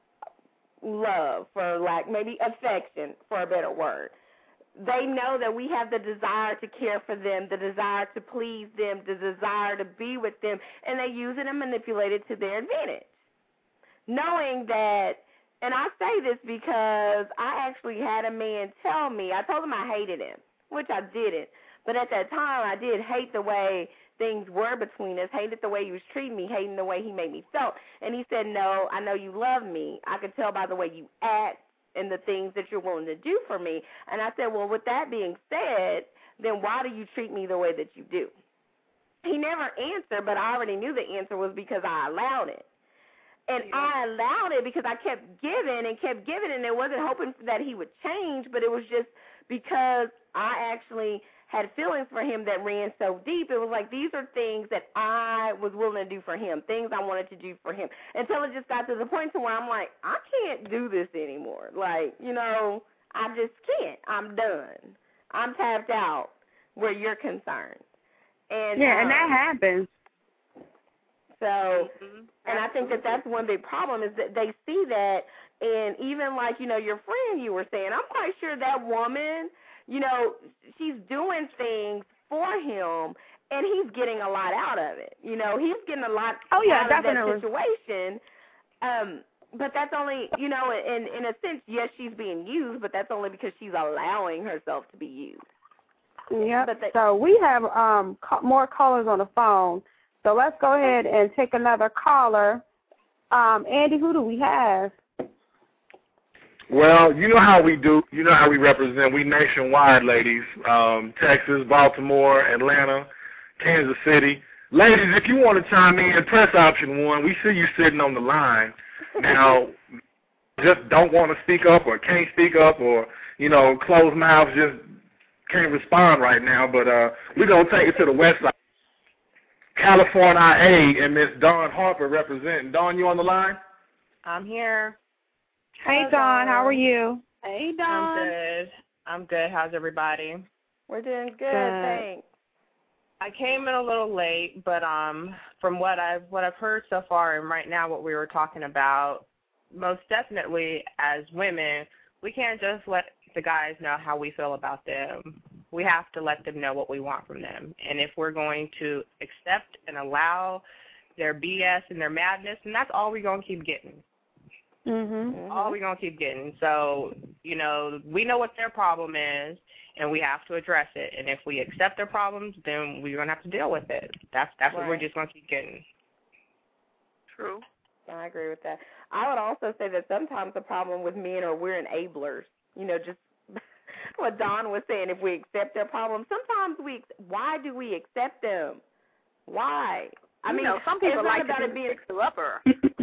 love, for like maybe affection, for a better word. They know that we have the desire to care for them, the desire to please them, the desire to be with them, and they use it and manipulate it to their advantage. Knowing that, and I say this because I actually had a man tell me, I told him I hated him, which I didn't, but at that time I did hate the way things were between us, hated the way he was treating me, hating the way he made me feel. And he said, no, I know you love me. I can tell by the way you act and the things that you're willing to do for me. And I said, well, with that being said, then why do you treat me the way that you do? He never answered, but I already knew the answer was because I allowed it. And yeah. I allowed it because I kept giving and kept giving, and it wasn't hoping that he would change, but it was just because I actually had feelings for him that ran so deep. It was like, these are things that I was willing to do for him, things I wanted to do for him, until it just got to the point to where I'm like, I can't do this anymore. Like, you know, I just can't. I'm done. I'm tapped out where you're concerned. And yeah, um, and that happens. So, mm-hmm. and I think that that's one big problem is that they see that, and even like, you know, your friend you were saying, I'm quite sure that woman, you know, she's doing things for him, and he's getting a lot out of it. You know, he's getting a lot oh, yeah, out definitely. of that situation. Um, but that's only, you know, in, in a sense, yes, she's being used, but that's only because she's allowing herself to be used. Yeah. But they, so we have um ca- more callers on the phone. So let's go ahead and take another caller. Um, Andy, who do we have? Well, you know how we do. You know how we represent. We nationwide, ladies. Um, Texas, Baltimore, Atlanta, Kansas City. Ladies, if you want to chime in, press option one. We see you sitting on the line. Now, just don't want to speak up or can't speak up or, you know, closed mouths just can't respond right now. But uh, we're going to take it to the west side. California I A and Miss Dawn Harper representing. Dawn, you on the line? I'm here. Hey, Dawn. How are you? Hey, Dawn. I'm good. I'm good. How's everybody? We're doing good, good. Thanks. I came in a little late, but um, from what I've what I've heard so far, and right now what we were talking about, most definitely as women, we can't just let the guys know how we feel about them. We have to let them know what we want from them. And if we're going to accept and allow their B S and their madness, and that's all we're going to keep getting. Mm-hmm. All we're going to keep getting. So, you know, we know what their problem is, and we have to address it. And if we accept their problems, then we're going to have to deal with it. That's that's right. What we're just going to keep getting. True. I agree with that. I would also say that sometimes the problem with men are we're enablers. You know, just what Dawn was saying, if we accept their problems, sometimes we, why do we accept them? Why? I you mean, know, some people like about to it be being fixer-upper.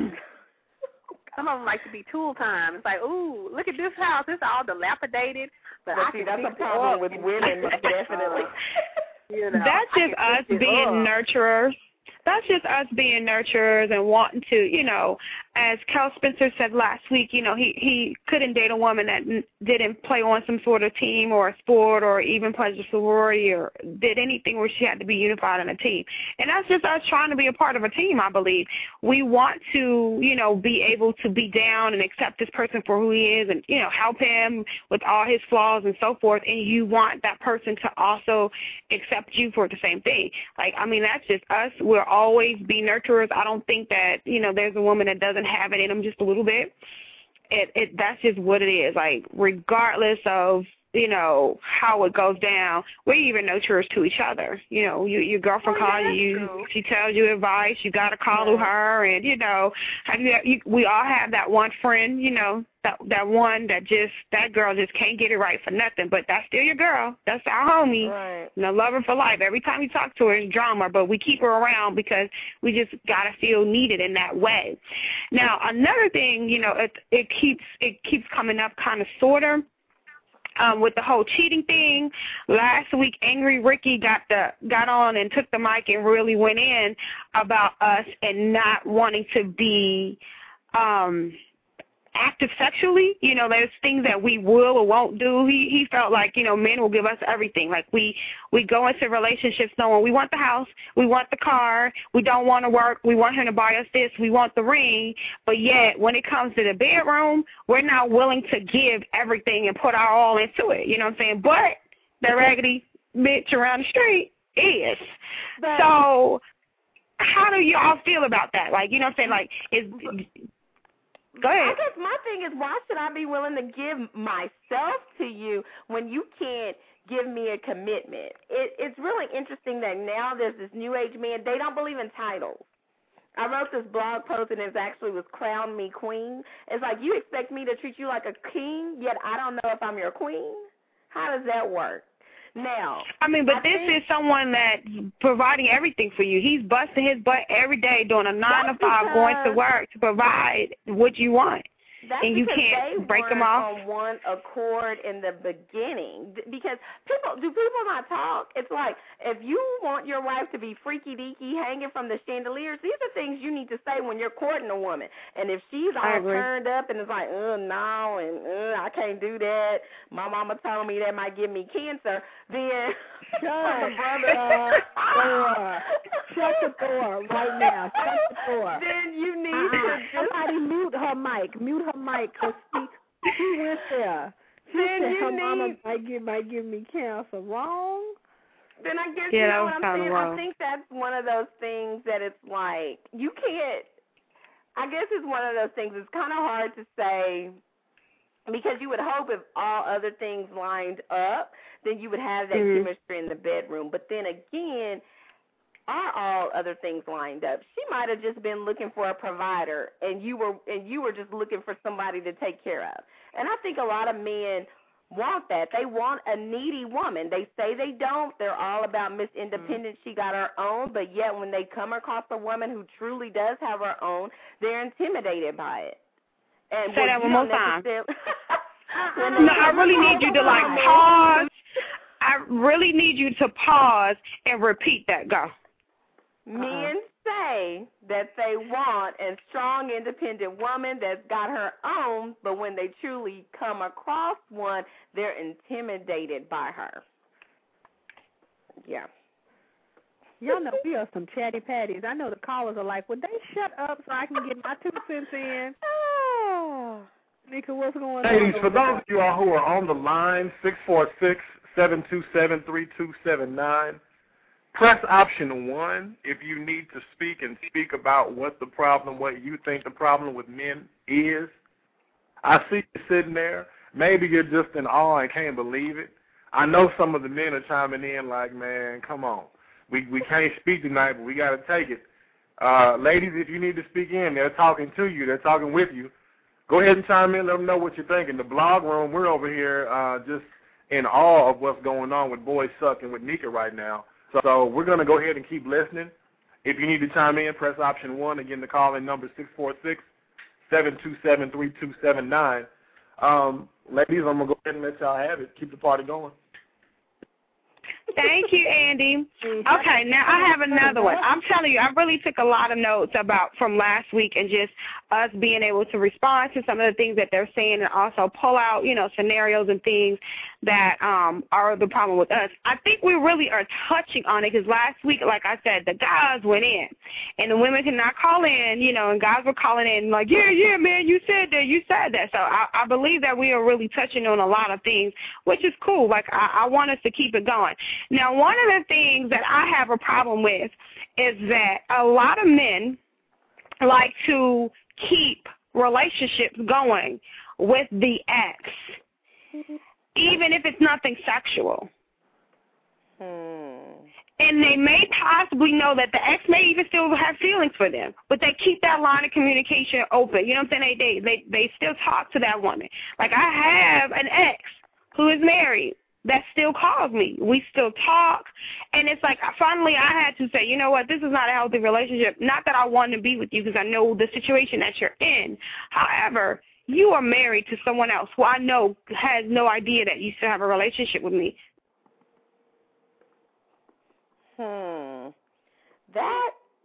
Some of them like to be tool time. It's like, ooh, look at this house. It's all dilapidated. But, but I see, can that's fix a problem with it women, most definitely. You know, That's just us being nurturers. That's just us being nurturers and wanting to, you know, as Cal Spencer said last week, you know, he, he couldn't date a woman that n- didn't play on some sort of team or a sport or even pledge a sorority or did anything where she had to be unified in a team. And that's just us trying to be a part of a team, I believe. We want to, you know, be able to be down and accept this person for who he is and, you know, help him with all his flaws and so forth. And you want that person to also accept you for the same thing. Like, I mean, that's just us. We're always be nurturers. I don't think that, you know, there's a woman that doesn't have it in them just a little bit. It, it that's just what it is. Like, regardless of, you know, how it goes down. We're even nurturers to each other. You know, you, your girlfriend oh, calls yeah, you, true. she tells you advice, you got to call yeah. to her, and, you know, have you, you, we all have that one friend, you know, that that one that just, that girl just can't get it right for nothing, but that's still your girl. That's our homie. Right. You know, love her for life. Every time you talk to her, it's drama, but we keep her around because we just got to feel needed in that way. Now, another thing, you know, it, it keeps it keeps coming up kind of sort of, Um, with the whole cheating thing. Last week, Angry Ricky got the got on and took the mic and really went in about us and not wanting to be um, active sexually. You know, there's things that we will or won't do. He he felt like, you know, men will give us everything. Like we, we go into relationships knowing we want the house, we want the car, we don't want to work, we want him to buy us this, we want the ring, but yet when it comes to the bedroom, we're not willing to give everything and put our all into it. You know what I'm saying? But the raggedy bitch around the street is. But, so how do y'all feel about that? Like, you know what I'm saying? Like, is... Go ahead. I guess my thing is, why should I be willing to give myself to you when you can't give me a commitment? It, it's really interesting that now there's this new age man. They don't believe in titles. I wrote this blog post, and it actually was Crown Me Queen. It's like, you expect me to treat you like a king, yet I don't know if I'm your queen? How does that work? Now, I mean, but I this think, is someone that's providing everything for you. He's busting his butt every day, doing a nine to five, going to work to provide what you want. That's and you because can't they break them off on one accord in the beginning. Because people do people not talk? It's like, if you want your wife to be freaky deaky, hanging from the chandeliers, these are things you need to say when you're courting a woman. And if she's all turned up and it's like, uh, no, and uh, I can't do that. My mama told me that might give me cancer. Then Shut the brother door. Shut the door right now. Shut the door. Then you need uh-uh. to just somebody mute her mic. Mute her mic, because she, she went there. She then said you her need, mama might give, might give me cancer. Wrong? Then I guess, yeah, you know what I'm saying? wrong. I think that's one of those things that it's like, you can't, I guess it's one of those things, it's kind of hard to say, because you would hope if all other things lined up, then you would have that mm-hmm. chemistry in the bedroom. But then again, are all other things lined up? She might have just been looking for a provider, and you were and you were just looking for somebody to take care of. And I think a lot of men want that. They want a needy woman. They say they don't. They're all about Miss Independent. Mm-hmm. She got her own. But yet when they come across a woman who truly does have her own, they're intimidated by it. And say that one more time. no, I really need you to, like, pause. I really need you to pause and repeat that. Go. Men uh-huh. say that they want a strong, independent woman that's got her own, but when they truly come across one, they're intimidated by her. Yeah. Y'all know we are some chatty patties. I know the callers are like, would they shut up so I can get my two cents in? Oh. Nika, what's going on? Ladies, for those of you all who are on the line, six four six, seven two seven, three two seven nine. Press option one if you need to speak and speak about what the problem, what you think the problem with men is. I see you sitting there. Maybe you're just in awe and can't believe it. I know some of the men are chiming in like, man, come on. We we can't speak tonight, but we got to take it. Uh, ladies, if you need to speak in, they're talking to you. They're talking with you. Go ahead and chime in. Let them know what you're thinking. The blog room, we're over here uh, just in awe of what's going on with Boys Suck and with Nika right now. So we're going to go ahead and keep listening. If you need to chime in, press option one. Again, the call-in number is six four six, seven two seven, three two seven nine. Um, ladies, I'm going to go ahead and let y'all have it. Keep the party going. Thank you, Andy. Okay, now I have another one. I'm telling you, I really took a lot of notes about from last week and just us being able to respond to some of the things that they're saying and also pull out, you know, scenarios and things that um, are the problem with us. I think we really are touching on it because last week, like I said, the guys went in and the women could not call in, you know, and guys were calling in like, yeah, yeah, man, you said that, you said that. So I, I believe that we are really touching on a lot of things, which is cool. Like I, I want us to keep it going. Now, one of the things that I have a problem with is that a lot of men like to keep relationships going with the ex. even if it's nothing sexual. Hmm. And they may possibly know that the ex may even still have feelings for them, but they keep that line of communication open. You know what I'm saying? They they they still talk to that woman. Like I have an ex who is married that still calls me. We still talk, and it's like finally I had to say, you know what? This is not a healthy relationship. Not that I want to be with you because I know the situation that you're in. However, you are married to someone else who I know has no idea that you still have a relationship with me. Hmm. That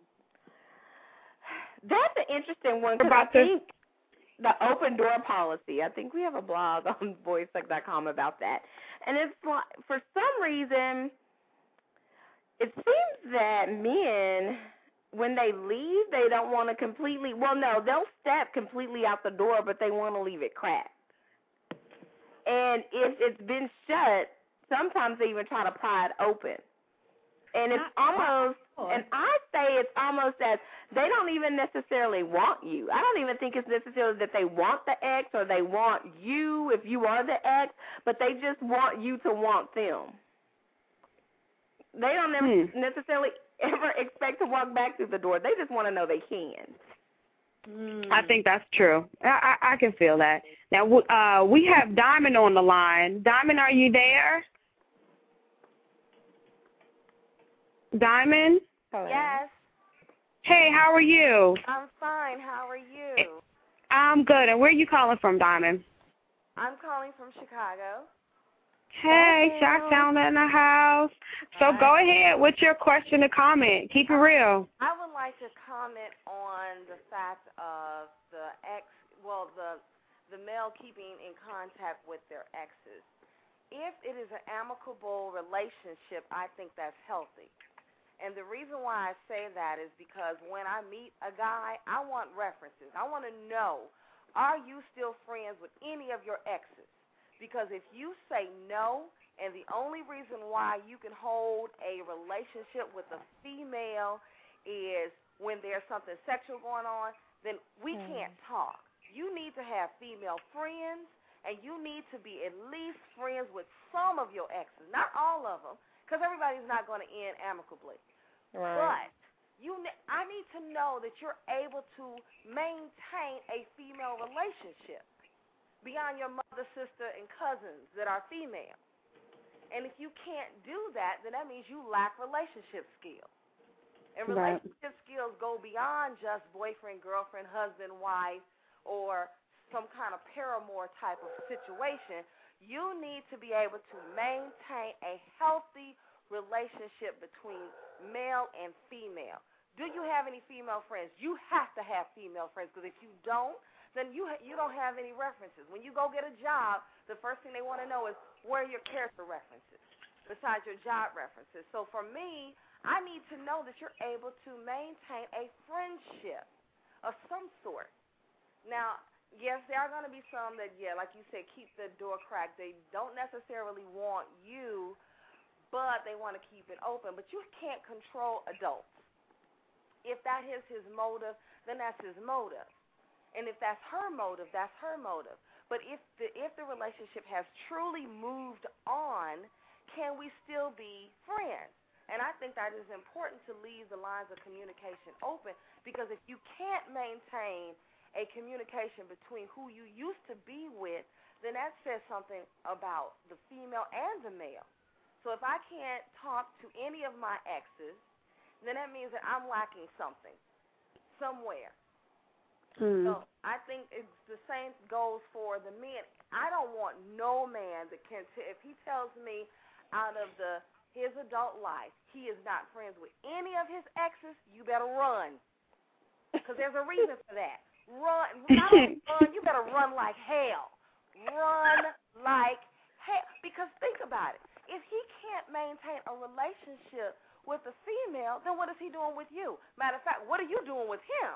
that's an interesting one. Cause About I think the open door policy. I think we have a blog on voice suck dot com about that, and it's like for some reason it seems that men, when they leave, they don't want to completely. Well, no, they'll step completely out the door, but they want to leave it cracked. And if it's been shut, sometimes they even try to pry it open. And it's almost, and I say it's almost as they don't even necessarily want you. I don't even think it's necessarily that they want the ex or they want you if you are the ex, but they just want you to want them. They don't hmm. necessarily ever expect to walk back through the door. They just want to know they can. Mm. I think that's true. I, I, I can feel that. Now, uh, we have Diamond on the line. Diamond, are you there? Diamond? Yes. Hey, how are you? I'm fine. How are you? I'm good. And where are you calling from, Diamond? I'm calling from Chicago. Hey, Shot Sound in the house. So Hi. Go ahead. What's your question or comment? Keep it real. I would like to comment on the fact of the ex, well, the the male keeping in contact with their exes. If it is an amicable relationship, I think that's healthy. And the reason why I say that is because when I meet a guy, I want references. I want to know, are you still friends with any of your exes? Because if you say no, and the only reason why you can hold a relationship with a female is when there's something sexual going on, then we mm. can't talk. You need to have female friends, and you need to be at least friends with some of your exes, not all of them, because everybody's not going to end amicably. Right. But you, I need to know that you're able to maintain a female relationship beyond your mother, sister, and cousins that are female. And if you can't do that, then that means you lack relationship skills. And relationship right. skills go beyond just boyfriend, girlfriend, husband, wife, or some kind of paramour type of situation. You need to be able to maintain a healthy relationship between male and female. Do you have any female friends? You have to have female friends, because if you don't, then you ha- you don't have any references. When you go get a job, the first thing they want to know is where are your character references besides your job references. So for me, I need to know that you're able to maintain a friendship of some sort. Now, yes, there are going to be some that, yeah, like you said, keep the door cracked. They don't necessarily want you, but they want to keep it open. But you can't control adults. If that is his motive, then that's his motive. And if that's her motive, that's her motive. But if the if the relationship has truly moved on, can we still be friends? And I think that is important to leave the lines of communication open, because if you can't maintain a communication between who you used to be with, then that says something about the female and the male. So if I can't talk to any of my exes, then that means that I'm lacking something somewhere. Mm. So I think it's the same goes for the men. I don't want no man that can, t- if he tells me out of the his adult life he is not friends with any of his exes, you better run, because there's a reason for that. Run, not only run, you better run like hell. Run like hell, because think about it. If he can't maintain a relationship with a female, then what is he doing with you? Matter of fact, what are you doing with him?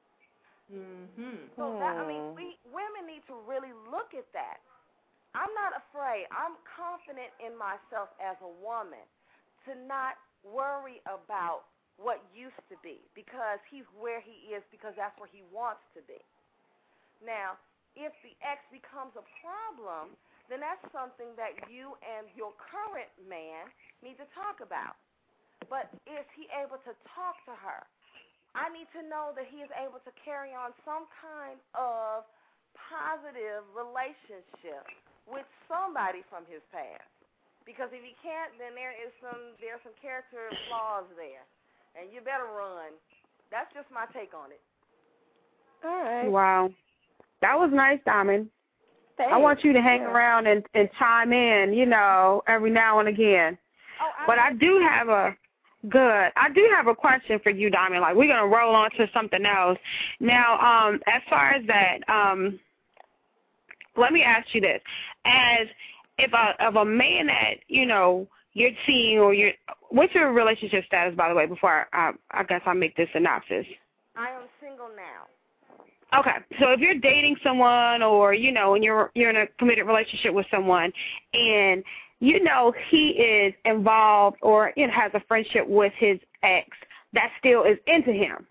Mm-hmm. So that, I mean, we women need to really look at that. I'm not afraid. I'm confident in myself as a woman to not worry about what used to be, because he's where he is because that's where he wants to be. Now, if the ex becomes a problem, then that's something that you and your current man need to talk about. But is he able to talk to her? I need to know that he is able to carry on some kind of positive relationship with somebody from his past. Because if he can't, then there is some there's some character flaws there, and you better run. That's just my take on it. All right. Wow. That was nice, Diamond. Thanks. I want you to hang yeah. around and, and chime in, you know, every now and again. Oh, I but I do have a good. I do have a question for you, Diamond. Like, we're gonna roll on to something else now. Um, as far as that, um, let me ask you this: as if a of a man that you know you're seeing, or you're, what's your relationship status, by the way? Before I, I, I guess I make this synopsis. I am single now. Okay, so if you're dating someone, or you know, and you're you're in a committed relationship with someone, and you know he is involved or it has a friendship with his ex that still is into him.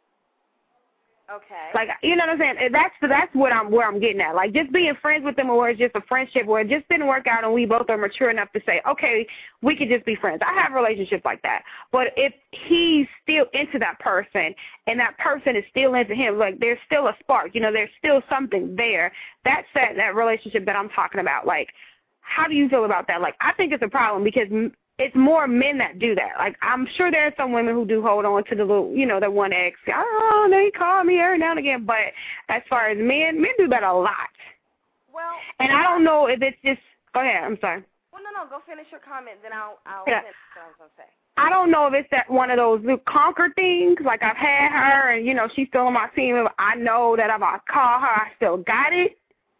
Okay. Like, you know what I'm saying? That's that's what I'm where I'm getting at. Like, just being friends with them, or it's just a friendship where it just didn't work out, and we both are mature enough to say, okay, we could just be friends. I have relationships like that. But if he's still into that person, and that person is still into him, like, there's still a spark. You know, there's still something there. That's that that relationship that I'm talking about. Like, how do you feel about that? Like, I think it's a problem because it's more men that do that. Like, I'm sure there are some women who do hold on to the little, you know, the one ex. Oh, they call me every now and again. But as far as men, men do that a lot. Well, and I don't know if it's just, go ahead, I'm sorry. Well, no, no, go finish your comment, then I'll, I'll Yeah. finish what I was going to say. I don't know if it's that one of those little conquer things. Like, I've had her, and, you know, she's still on my team. I know that if I call her, I still got it.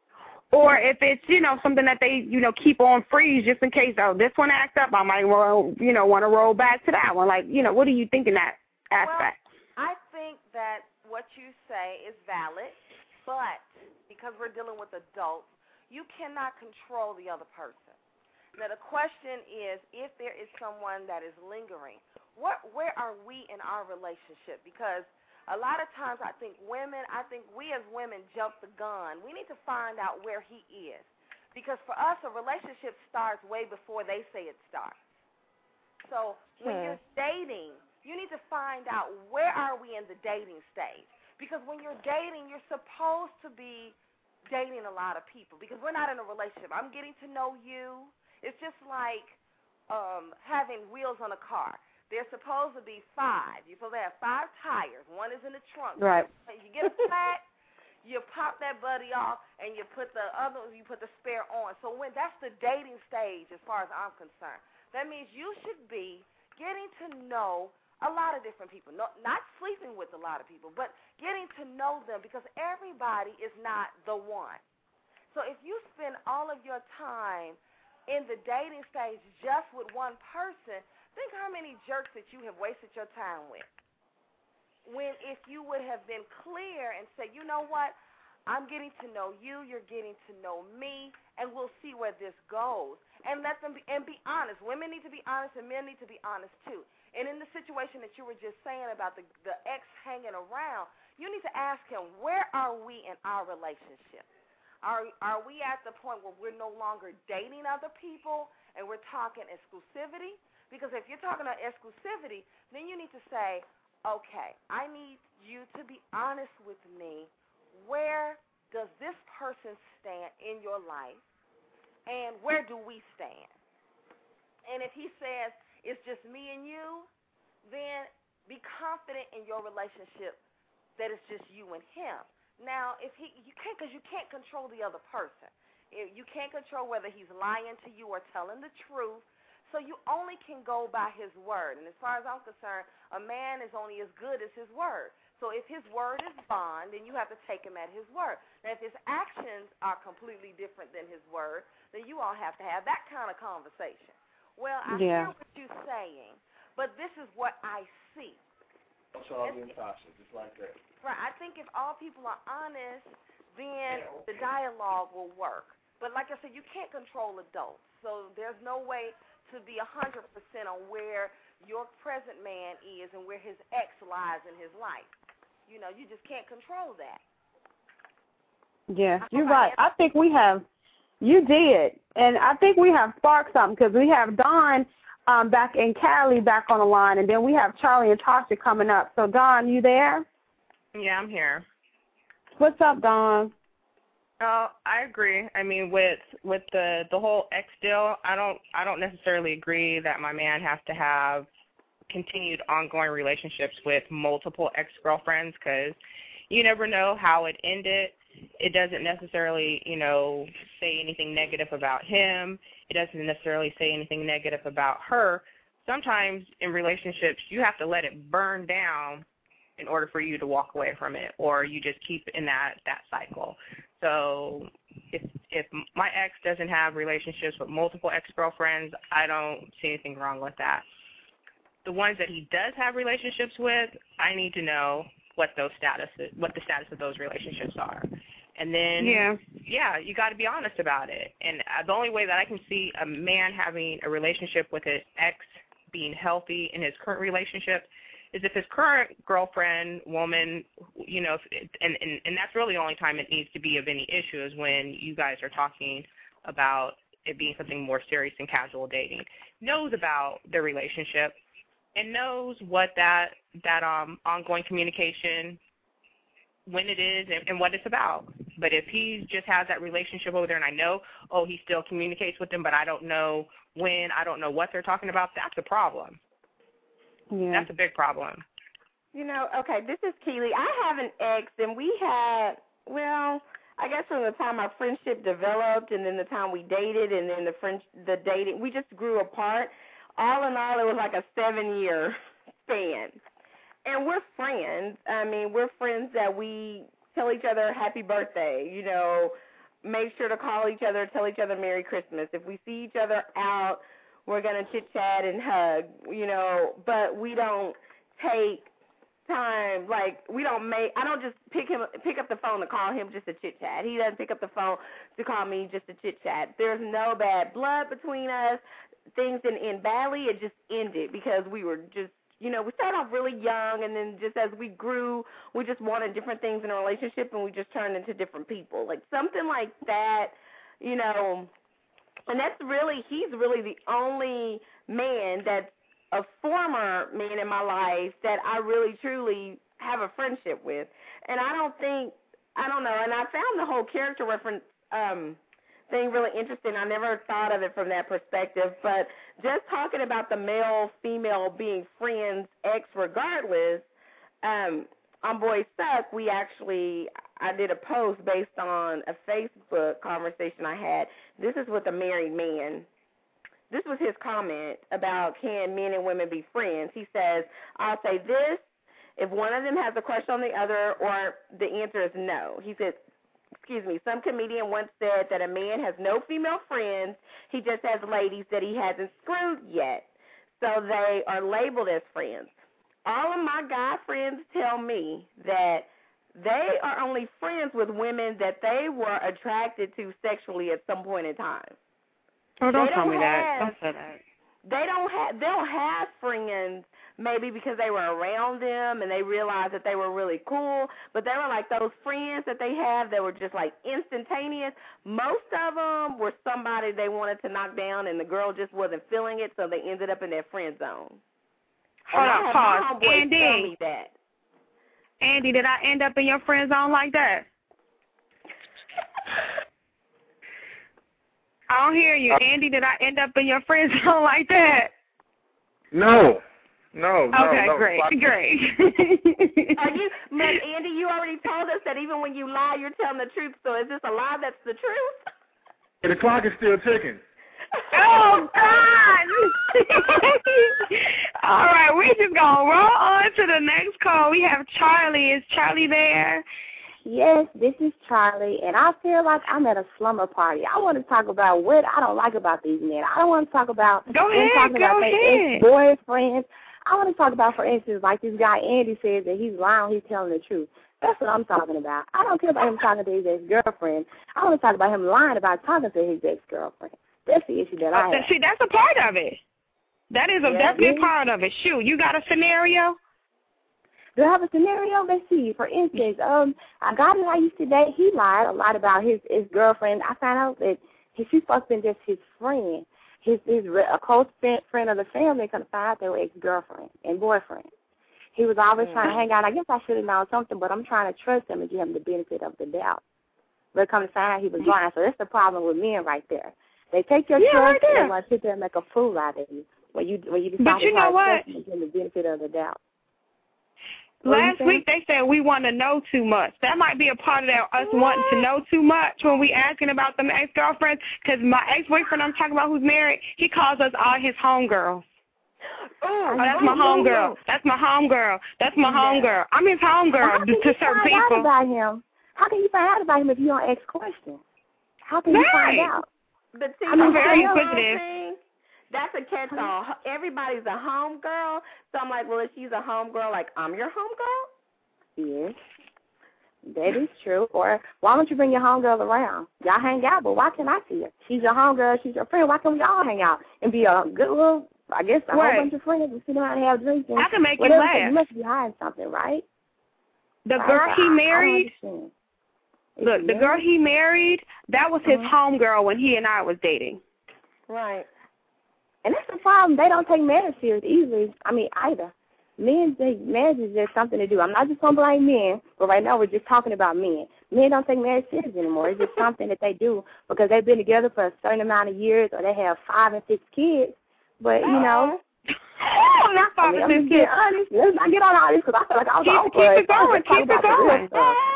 Or if it's, you know, something that they, you know, keep on freeze just in case, oh, this one acts up, I might, roll, you know, want to roll back to that one. Like, you know, what do you think in that aspect? Well, I think that what you say is valid, but because we're dealing with adults, you cannot control the other person. Now, the question is, if there is someone that is lingering, what, where are we in our relationship? Because a lot of times I think women, I think we as women jump the gun. We need to find out where he is. Because for us, a relationship starts way before they say it starts. So when Hmm. you're dating, you need to find out where are we in the dating stage. Because when you're dating, you're supposed to be dating a lot of people. Because we're not in a relationship. I'm getting to know you. It's just like um, having wheels on a car. There's supposed to be five. You're supposed to have five tires. One is in the trunk. Right. You get a flat, you pop that buddy off, and you put the other, you put the spare on. So when that's the dating stage, as far as I'm concerned, that means you should be getting to know a lot of different people. No, not sleeping with a lot of people, but getting to know them, because everybody is not the one. So if you spend all of your time in the dating stage just with one person, think how many jerks that you have wasted your time with. When if you would have been clear and say, you know what, I'm getting to know you, you're getting to know me, and we'll see where this goes. And let them be, and be honest. Women need to be honest, and men need to be honest too. And in the situation that you were just saying about the, the ex hanging around, you need to ask him, where are we in our relationship? Are are we at the point where we're no longer dating other people and we're talking exclusivity? Because if you're talking about exclusivity, then you need to say, okay, I need you to be honest with me. Where does this person stand in your life, and where do we stand? And if he says it's just me and you, then be confident in your relationship that it's just you and him. Now, if he, you can't, because you can't control the other person. You can't control whether he's lying to you or telling the truth. So you only can go by his word. And as far as I'm concerned, a man is only as good as his word. So if his word is bond, then you have to take him at his word. Now, if his actions are completely different than his word, then you all have to have that kind of conversation. Well, I Yeah. hear what you're saying, but this is what I see. Charles and Tasha, just like that. Right. I think if all people are honest, then the dialogue will work. But like I said, you can't control adults. So there's no way to be one hundred percent on where your present man is and where his ex lies in his life. You know, you just can't control that. Yeah, you're right. I think we have You did. And I think we have sparked something because we have Dawn um, back in Cali back on the line, and then we have Charlie and Tasha coming up. So, Dawn, you there? Yeah, I'm here. What's up, Dawn? Oh, I agree. I mean, with with the the whole ex deal, I don't I don't necessarily agree that my man has to have continued ongoing relationships with multiple ex-girlfriends, because you never know how it ended. It doesn't necessarily, you know, say anything negative about him. It doesn't necessarily say anything negative about her. Sometimes in relationships, you have to let it burn down in order for you to walk away from it, or you just keep in that, that cycle. So if if my ex doesn't have relationships with multiple ex-girlfriends, I don't see anything wrong with that. The ones that he does have relationships with, I need to know what those status what the status of those relationships are. And then, yeah, yeah you got to be honest about it. And the only way that I can see a man having a relationship with his ex being healthy in his current relationship is if his current girlfriend, woman, you know, if, and, and, and that's really the only time it needs to be of any issue is when you guys are talking about it being something more serious than casual dating, knows about their relationship and knows what that, that um, ongoing communication, when it is and, and what it's about. But if he just has that relationship over there and I know, oh, he still communicates with them, but I don't know when, I don't know what they're talking about, that's a problem. Yeah. That's a big problem. You know, okay, this is Keely. I have an ex, and we had, well, I guess from the time our friendship developed and then the time we dated and then the friend, the dating, we just grew apart. All in all, it was like a seven-year span. And we're friends. I mean, we're friends that we tell each other happy birthday, you know, make sure to call each other, tell each other Merry Christmas. If we see each other out, we're going to chit-chat and hug, you know, but we don't take time, like, we don't make, I don't just pick him, pick up the phone to call him just to chit-chat. He doesn't pick up the phone to call me just to chit-chat. There's no bad blood between us. Things didn't end badly. It just ended because we were just, you know, we started off really young, and then just as we grew, we just wanted different things in a relationship, and we just turned into different people. Like, something like that, you know. And that's really, he's really the only man that's a former man in my life that I really, truly have a friendship with. And I don't think, I don't know, and I found the whole character reference um, thing really interesting. I never thought of it from that perspective. But just talking about the male-female being friends, ex regardless, um, on Boys Suck, we actually, I did a post based on a Facebook conversation I had. This is with a married man. This was his comment about can men and women be friends. He says, I'll say this, if one of them has a crush on the other, or the answer is no. He said, excuse me, some comedian once said that a man has no female friends. He just has ladies that he hasn't screwed yet. So they are labeled as friends. All of my guy friends tell me that they are only friends with women that they were attracted to sexually at some point in time. Oh, don't they tell don't me that. have, Don't say that. They don't have. They'll have friends maybe because they were around them and they realized that they were really cool. But they were like those friends that they have that were just like instantaneous. Most of them were somebody they wanted to knock down, and the girl just wasn't feeling it, so they ended up in their friend zone. Hold on, pause. Andy, tell me that. Andy, did I end up in your friend zone like that? I don't hear you. Andy, did I end up in your friend zone like that? No. No, no, okay, no. great, Fuck. great. Are you, but Andy, you already told us that even when you lie, you're telling the truth. So is this a lie that's the truth? The clock is still ticking. Oh, God! All right, we're just going to roll on to the next call. We have Charlie. Is Charlie there? Yes, this is Charlie, and I feel like I'm at a slumber party. I want to talk about what I don't like about these men. I don't want to talk about go them ahead, talking go about ahead. their ex-boyfriends. I want to talk about, for instance, like this guy Andy says that he's lying, he's telling the truth. That's what I'm talking about. I don't care about him talking to his ex-girlfriend. I want to talk about him lying about talking to his ex-girlfriend. That's the issue that I have. See, that's a part of it. That is a yeah, definite yeah. part of it. Shoot, you got a scenario? Do I have a scenario? Let's see. For instance, um, a guy that I used to date, he lied a lot about his, his girlfriend. I found out that he, she's supposed to be just his friend. His, his a close friend of the family couldn't find out they were ex-girlfriend and boyfriend. He was always mm-hmm. trying to hang out. I guess I should have known something, but I'm trying to trust him and give him the benefit of the doubt. But come to find out he was lying. So that's the problem with men right there. They take your yeah, trust right and they want to sit there and make a fool out of you when you when you decide but you to know what? give him the benefit of the doubt. Last week they said we want to know too much. That might be a part of that, us what? wanting to know too much when we asking about them ex-girlfriends. Because my ex-boyfriend I'm talking about who's married, he calls us all his homegirls. Oh, oh, that's my homegirl. That's my homegirl. That's my homegirl. I'm his homegirl to certain people. How can you find out about him? How can you find out about him if you don't ask questions? How can you right. find out? But see, I'm very inquisitive. That's a catch-all. Everybody's a home girl. So I'm like, well, if she's a home girl, like, I'm your home girl? Yes. That is true. Or why don't you bring your homegirl around? Y'all hang out, but why can't I see her? She's your homegirl. She's your friend. Why can't we all hang out and be a good little, I guess, a right. whole bunch of friends and sit around and have drinks? And I can make whatever. you laugh. You must be hiding something, right? The right? girl he I, married, I look, the girl he married, that was his uh-huh. homegirl when he and I was dating. Right. And that's the problem. They don't take marriage serious easily. I mean, either. Men think marriage is just something to do. I'm not just going to blame men, but right now we're just talking about men. Men don't take marriage serious anymore. It's just something that they do because they've been together for a certain amount of years or they have five and six kids. But, you know. Oh, not five I mean, and six kids. Honest. Let's not get on all this because I feel like I was keep, all keep it going. Keep it going.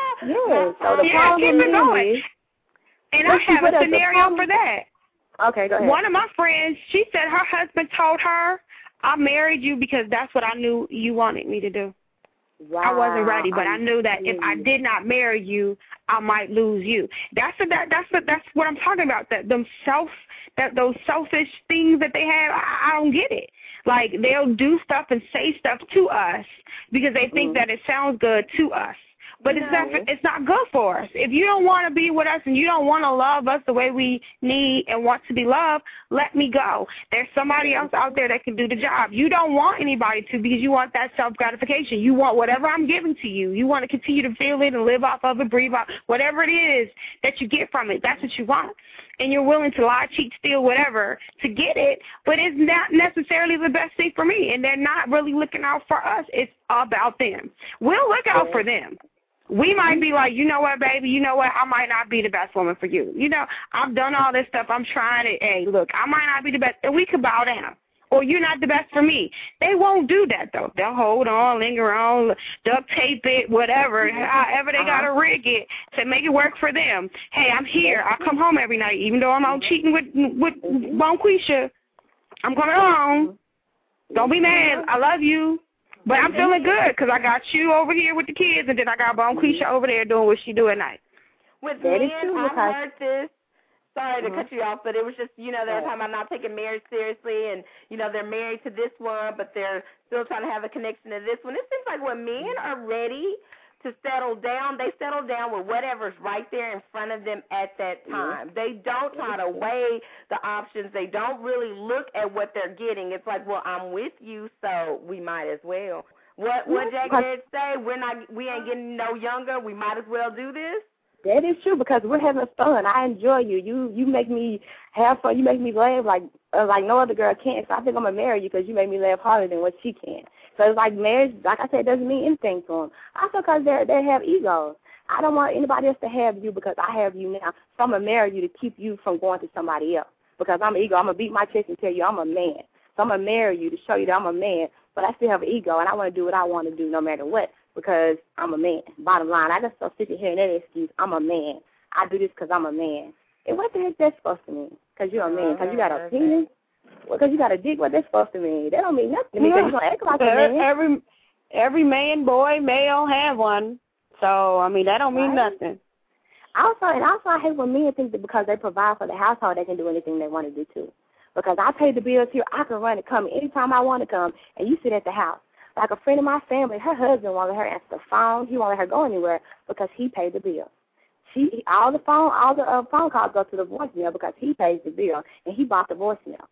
Yeah, so the yeah, problem keep it going. is. And I have a scenario for that. Okay, go ahead. One of my friends, she said her husband told her, I married you because that's what I knew you wanted me to do. Wow. I wasn't ready, but I knew that mm. if I did not marry you, I might lose you. That's a, that that's a, that's what I'm talking about. That them self that those selfish things that they have, I, I don't get it. Like they'll do stuff and say stuff to us because they think mm. that it sounds good to us. But it's not, it's not good for us. If you don't want to be with us and you don't want to love us the way we need and want to be loved, let me go. There's somebody else out there that can do the job. You don't want anybody to because you want that self-gratification. You want whatever I'm giving to you. You want to continue to feel it and live off of it, breathe off, whatever it is that you get from it. That's what you want. And you're willing to lie, cheat, steal, whatever to get it, but it's not necessarily the best thing for me. And they're not really looking out for us. It's about them. We'll look out for them. We might be like, you know what, baby, you know what, I might not be the best woman for you. You know, I've done all this stuff. I'm trying to, hey, look, I might not be the best. And we could bow down. Or you're not the best for me. They won't do that, though. They'll hold on, linger on, duct tape it, whatever, however they got to rig it to make it work for them. Hey, I'm here. I come home every night, even though I'm out cheating with, with Bonquisha. I'm coming home. Don't be mad. I love you. But I'm feeling good because I got you over here with the kids, and then I got Bonquisha over there doing what she do at night. With men, I've heard this. Sorry to mm-hmm. cut you off, but it was just, you know, they're talking about not taking marriage seriously, and, you know, they're married to this one, but they're still trying to have a connection to this one. It seems like when men are ready to settle down, they settle down with whatever's right there in front of them at that time. Mm-hmm. They don't try to weigh the options. They don't really look at what they're getting. It's like, well, I'm with you, so we might as well. What what Jack did say? We're not. We ain't getting no younger. We might as well do this. That is true because we're having fun. I enjoy you. You you make me have fun. You make me laugh like uh, like no other girl can. So I think I'm gonna marry you because you make me laugh harder than what she can. So it's like marriage, like I said, doesn't mean anything to them. Also because they they have egos. I don't want anybody else to have you because I have you now. So I'm gonna marry you to keep you from going to somebody else because I'm an ego. I'm gonna beat my chest and tell you I'm a man. So I'm gonna marry you to show you that I'm a man. But I still have an ego and I want to do what I want to do no matter what. Because I'm a man. Bottom line, I just don't sit here and that excuse. I'm a man. I do this because I'm a man. And what the heck that's supposed to mean? Because you're a man. Because you got a penis? Well, because you got a dick, what that's supposed to mean? That don't mean nothing to me because you're going to act like a man. Every, every man, boy, male have one. So, I mean, that don't mean right. nothing. Also, and also I hate when men think that because they provide for the household, they can do anything they want to do, too. Because I pay the bills here. I can run and come anytime I want to come, and you sit at the house. Like a friend of my family, her husband wanted her answer the phone. He wanted her go anywhere because he paid the bill. She all the phone all the uh, phone calls go to the voicemail because he pays the bill and he bought the voicemail.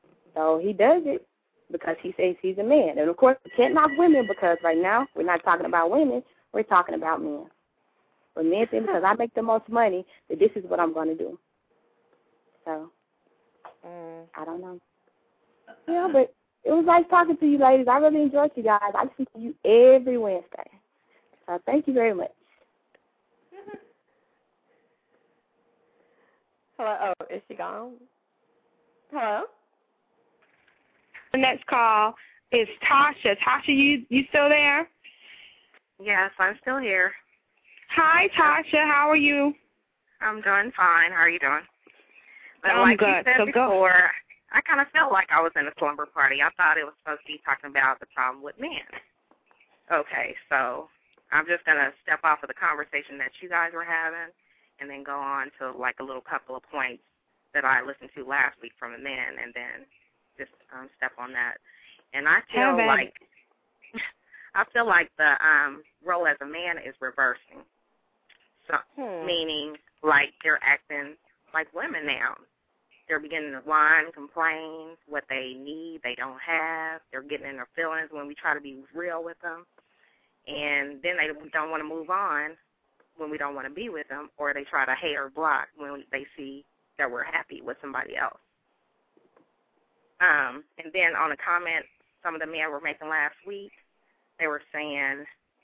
So he does it because he says he's a man. And of course, we can't knock women because right now we're not talking about women. We're talking about men. But men think because I make the most money that this is what I'm going to do. So, mm. I don't know. Yeah, but it was nice talking to you, ladies. I really enjoyed you guys. I listen to you every Wednesday. So thank you very much. Hello. Oh, is she gone? Hello? The next call is Tasha. Tasha, you you still there? Yes, I'm still here. Hi, Tasha. How are you? I'm doing fine. How are you doing? But I'm like good. you said So before, go. I kind of felt like I was in a slumber party. I thought it was supposed to be talking about the problem with men. Okay, so I'm just going to step off of the conversation that you guys were having and then go on to like a little couple of points that I listened to last week from the men and then just um, step on that. And I feel like I feel like the um, role as a man is reversing, so hmm. meaning like they're acting like women now. They're beginning to whine, complain, what they need, they don't have. They're getting in their feelings when we try to be real with them. And then they don't want to move on when we don't want to be with them, or they try to hate or block when they see that we're happy with somebody else. Um, and then on a comment some of the men were making last week, they were saying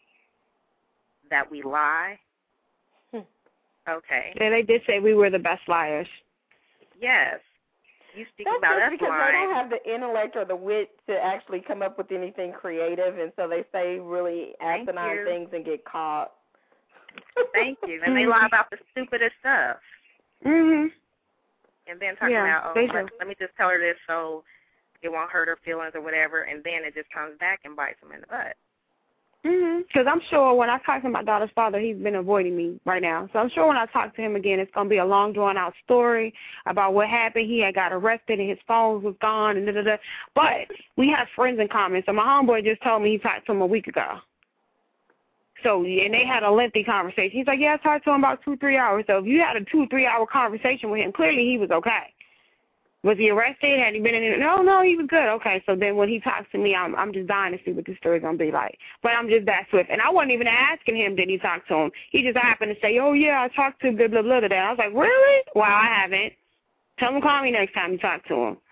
that we lie. Hmm. Okay. Yeah, they did say we were the best liars. Yes. You speak That's about just us because lying. they don't have the intellect or the wit to actually come up with anything creative, and so they say really asinine things and get caught. Thank you. And they lie about the stupidest stuff. Mhm. And then talking Yeah, about, oh, they let, do. let me just tell her this so it won't hurt her feelings or whatever, and then it just comes back and bites them in the butt. Mhm. Because I'm sure when I talk to my daughter's father, he's been avoiding me right now. So I'm sure when I talk to him again, it's going to be a long, drawn-out story about what happened. He had got arrested and his phone was gone and da-da-da. But we have friends in common. So my homeboy just told me he talked to him a week ago. So, and they had a lengthy conversation. He's like, yeah, I talked to him about two, three hours. So if you had a two, three-hour conversation with him, clearly he was okay. Was he arrested? Had he been in it? No, no, he was good. Okay, so then when he talks to me, I'm I'm just dying to see what this story's going to be like. But I'm just that swift. And I wasn't even asking him, did he talk to him? He just happened to say, oh, yeah, I talked to blah, blah, blah, blah. I was like, really? Well, I haven't. Tell him to call me next time you talk to him.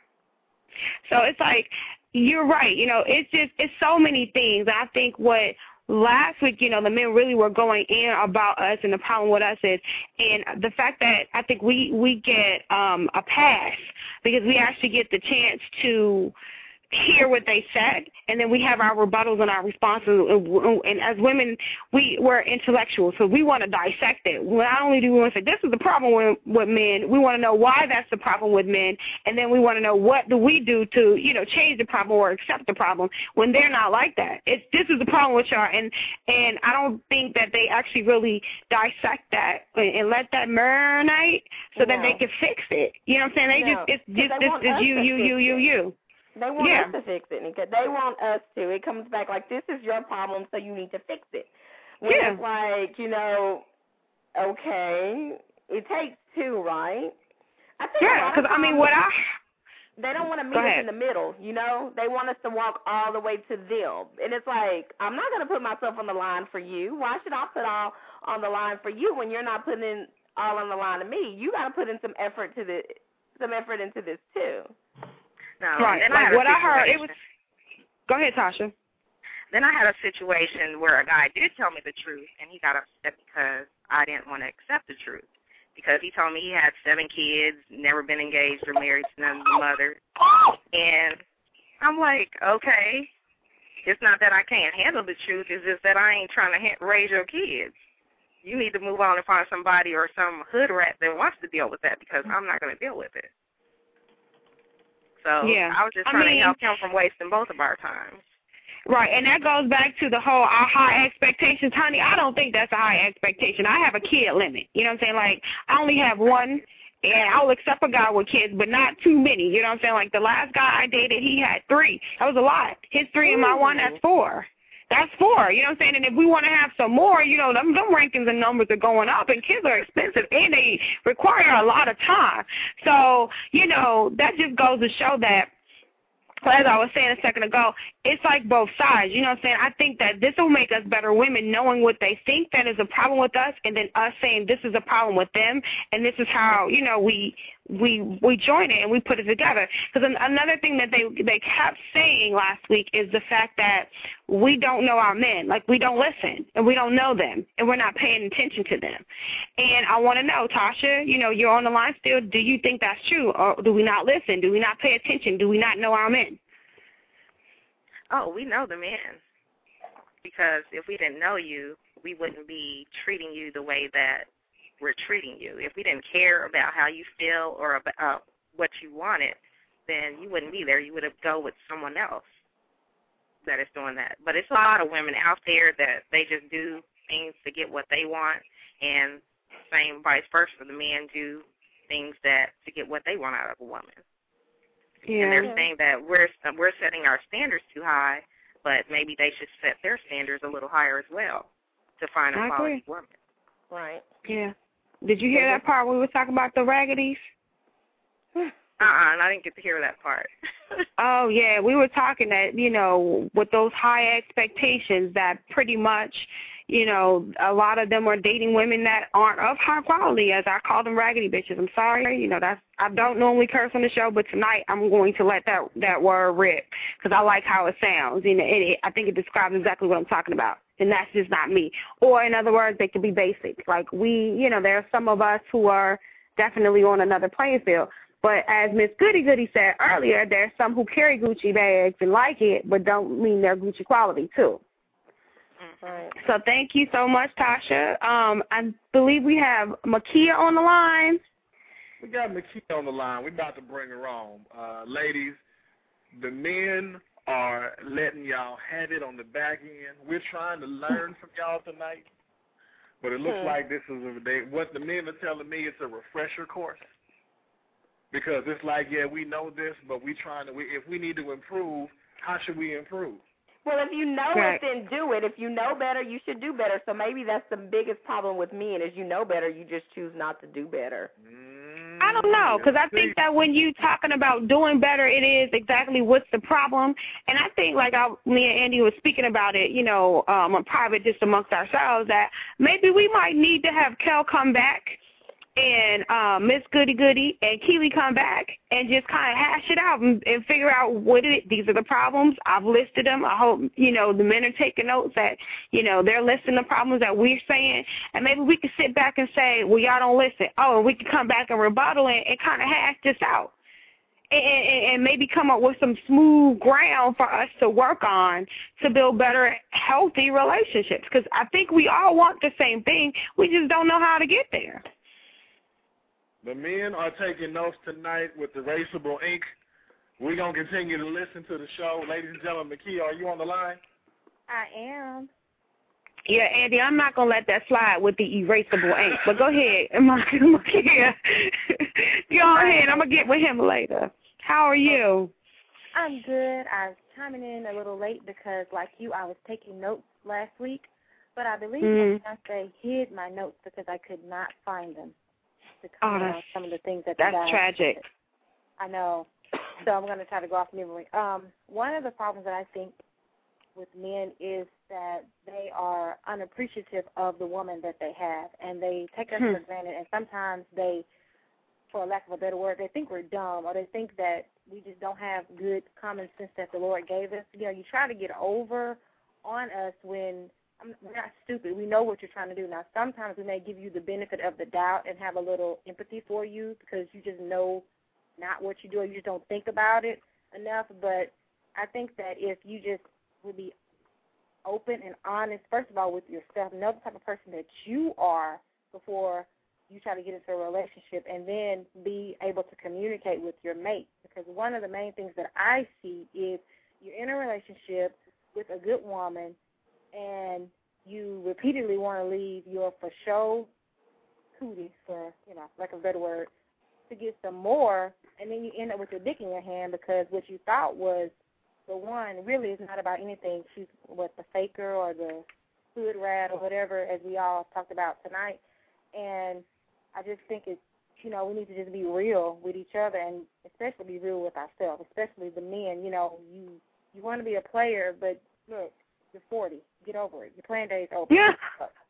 So it's like, you're right. You know, it's just, it's so many things. I think what last week, you know, the men really were going in about us, and the problem with us is, and the fact that I think we, we get um, a pass because we actually get the chance to hear what they said, and then we have our rebuttals and our responses. And as women, we, we're intellectual, so we want to dissect it. Not only do we want to say, this is the problem with, with men, we want to know why that's the problem with men, and then we want to know what do we do to, you know, change the problem or accept the problem when they're not like that. It's, this is the problem with y'all, and, and I don't think that they actually really dissect that and, and let that marinate so No. that they can fix it. You know what I'm saying? They No. just, it's just, They this want is us you, to you, fix you, you, it. you. They want Yeah. us to fix it, Nika. They want us to. It comes back like, this is your problem, so you need to fix it. When Yeah. it's like, you know, okay, it takes two, right? I think Yeah, because, I mean, what I... They don't want to meet Go us ahead. in the middle, you know? They want us to walk all the way to them. And it's like, I'm not going to put myself on the line for you. Why should I put all on the line for you when you're not putting in all on the line to me? You got to put in some effort to the, some effort into this, too. No, Right. then Like I had what a I heard, it situation. was... Go ahead, Tasha. Then I had a situation where a guy did tell me the truth, and he got upset because I didn't want to accept the truth. Because he told me he had seven kids, never been engaged or married to none of the mothers. And I'm like, okay, it's not that I can't handle the truth. It's just that I ain't trying to ha- raise your kids. You need to move on and find somebody or some hood rat that wants to deal with that because I'm not going to deal with it. So Yeah. I was just I trying mean, to help him from wasting both of our times. Right, and that goes back to the whole our high expectations. Honey, I don't think that's a high expectation. I have a kid limit. You know what I'm saying? Like, I only have one, and I'll accept a guy with kids, but not too many. You know what I'm saying? Like, the last guy I dated, he had three. That was a lot. His three and my one, that's four. That's four, you know what I'm saying? And if we want to have some more, you know, them, them rankings and numbers are going up, and kids are expensive, and they require a lot of time. So, you know, that just goes to show that, as I was saying a second ago, it's like both sides. You know what I'm saying? I think that this will make us better women, knowing what they think that is a problem with us, and then us saying this is a problem with them, and this is how, you know, we we we join it and we put it together. Because another thing that they they kept saying last week is the fact that we don't know our men. Like, we don't listen and we don't know them and we're not paying attention to them. And I want to know, Tasha, you know, you're on the line still. Do you think that's true, or do we not listen? Do we not pay attention? Do we not know our men? Oh, we know the men. Because if we didn't know you, we wouldn't be treating you the way that we're treating you. If we didn't care about how you feel or about uh, what you wanted, then you wouldn't be there. You would have go with someone else that is doing that. But it's a lot of women out there that they just do things to get what they want, and same vice versa. The men do things that to get what they want out of a woman. Yeah. And they're saying that we're we're setting our standards too high, but maybe they should set their standards a little higher as well to find a I quality agree. woman. Right. Yeah. Did you hear that part where we were talking about the raggities? Uh-uh, and I didn't get to hear that part. Oh, yeah. We were talking that, you know, with those high expectations that pretty much, you know, a lot of them are dating women that aren't of high quality, as I call them raggedy bitches. I'm sorry. You know, that's I don't normally curse on the show, but tonight I'm going to let that, that word rip because I like how it sounds. You know, it, it, I think it describes exactly what I'm talking about. And that's just not me. Or, in other words, they could be basic. Like, we, you know, there are some of us who are definitely on another playing field. But as Miss Goody Goody said earlier, there's some who carry Gucci bags and like it, but don't mean they're Gucci quality, too. Right. So thank you so much, Tasha. Um, I believe we have Makia on the line. We got Makia on the line. We're about to bring her on. Uh, ladies, the men are letting y'all have it on the back end. We're trying to learn from y'all tonight, but it looks hmm. like this is a, they, what the men are telling me. It's a refresher course because it's like, yeah, we know this, but we trying to. We, if we need to improve, how should we improve? Well, if you know Right. it, then do it. If you know better, you should do better. So maybe that's the biggest problem with men is you know better, you just choose not to do better. Mm, I don't know, because I think that when you talking about doing better, it is exactly what's the problem. And I think, like I, me and Andy were speaking about it, you know, um, in private just amongst ourselves, that maybe we might need to have Kel come back and uh, Miss Goody Goody and Keely come back and just kind of hash it out and, and figure out what it, these are the problems. I've listed them. I hope, you know, the men are taking notes that, you know, they're listing the problems that we're saying. And maybe we can sit back and say, well, y'all don't listen. Oh, and we can come back and rebuttal and, and kind of hash this out. And, and, and maybe come up with some smooth ground for us to work on to build better, healthy relationships. Because I think we all want the same thing. We just don't know how to get there. The men are taking notes tonight with Erasable Ink. We're going to continue to listen to the show. Ladies and gentlemen, Makia, are you on the line? I am. Yeah, Andy, I'm not going to let that slide with the erasable ink. But go ahead, Makia. Go ahead. I'm going to get with him later. How are you? I'm good. I was chiming in a little late because, like you, I was taking notes last week. But I believe mm. that I hid my notes because I could not find them. To Oh, comment that's, on some of the things that that's the guys tragic. said. I know. So I'm going to try to go off memory. Um, one of the problems that I think with men is that they are unappreciative of the woman that they have, and they take us hmm. for granted, and sometimes they, for lack of a better word, they think we're dumb, or they think that we just don't have good common sense that the Lord gave us. You know, you try to get over on us when I'm, we're not stupid. We know what you're trying to do. Now, sometimes we may give you the benefit of the doubt and have a little empathy for you because you just know not what you do, or you just don't think about it enough. But I think that if you just would be open and honest, first of all, with yourself, know the type of person that you are before you try to get into a relationship, and then be able to communicate with your mate. Because one of the main things that I see is you're in a relationship with a good woman, and you repeatedly want to leave your for show cooties, for, you know, lack of a better word, to get some more, and then you end up with your dick in your hand because what you thought was the one really is not about anything. She's what, the faker or the hood rat or whatever, as we all talked about tonight. And I just think it's, you know, we need to just be real with each other, and especially be real with ourselves, especially the men. You know, you you want to be a player, but look, you're forty. Get over it. Your playing day's over. Yeah.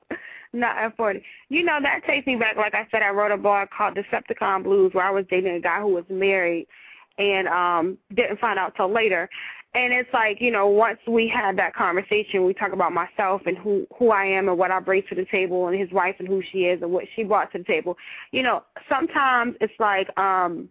Not at forty. You know, that takes me back. Like I said, I wrote a blog called Decepticon Blues where I was dating a guy who was married and um didn't find out till later. And it's like, you know, once we had that conversation, we talk about myself and who, who I am and what I bring to the table, and his wife and who she is and what she brought to the table. You know, sometimes it's like um,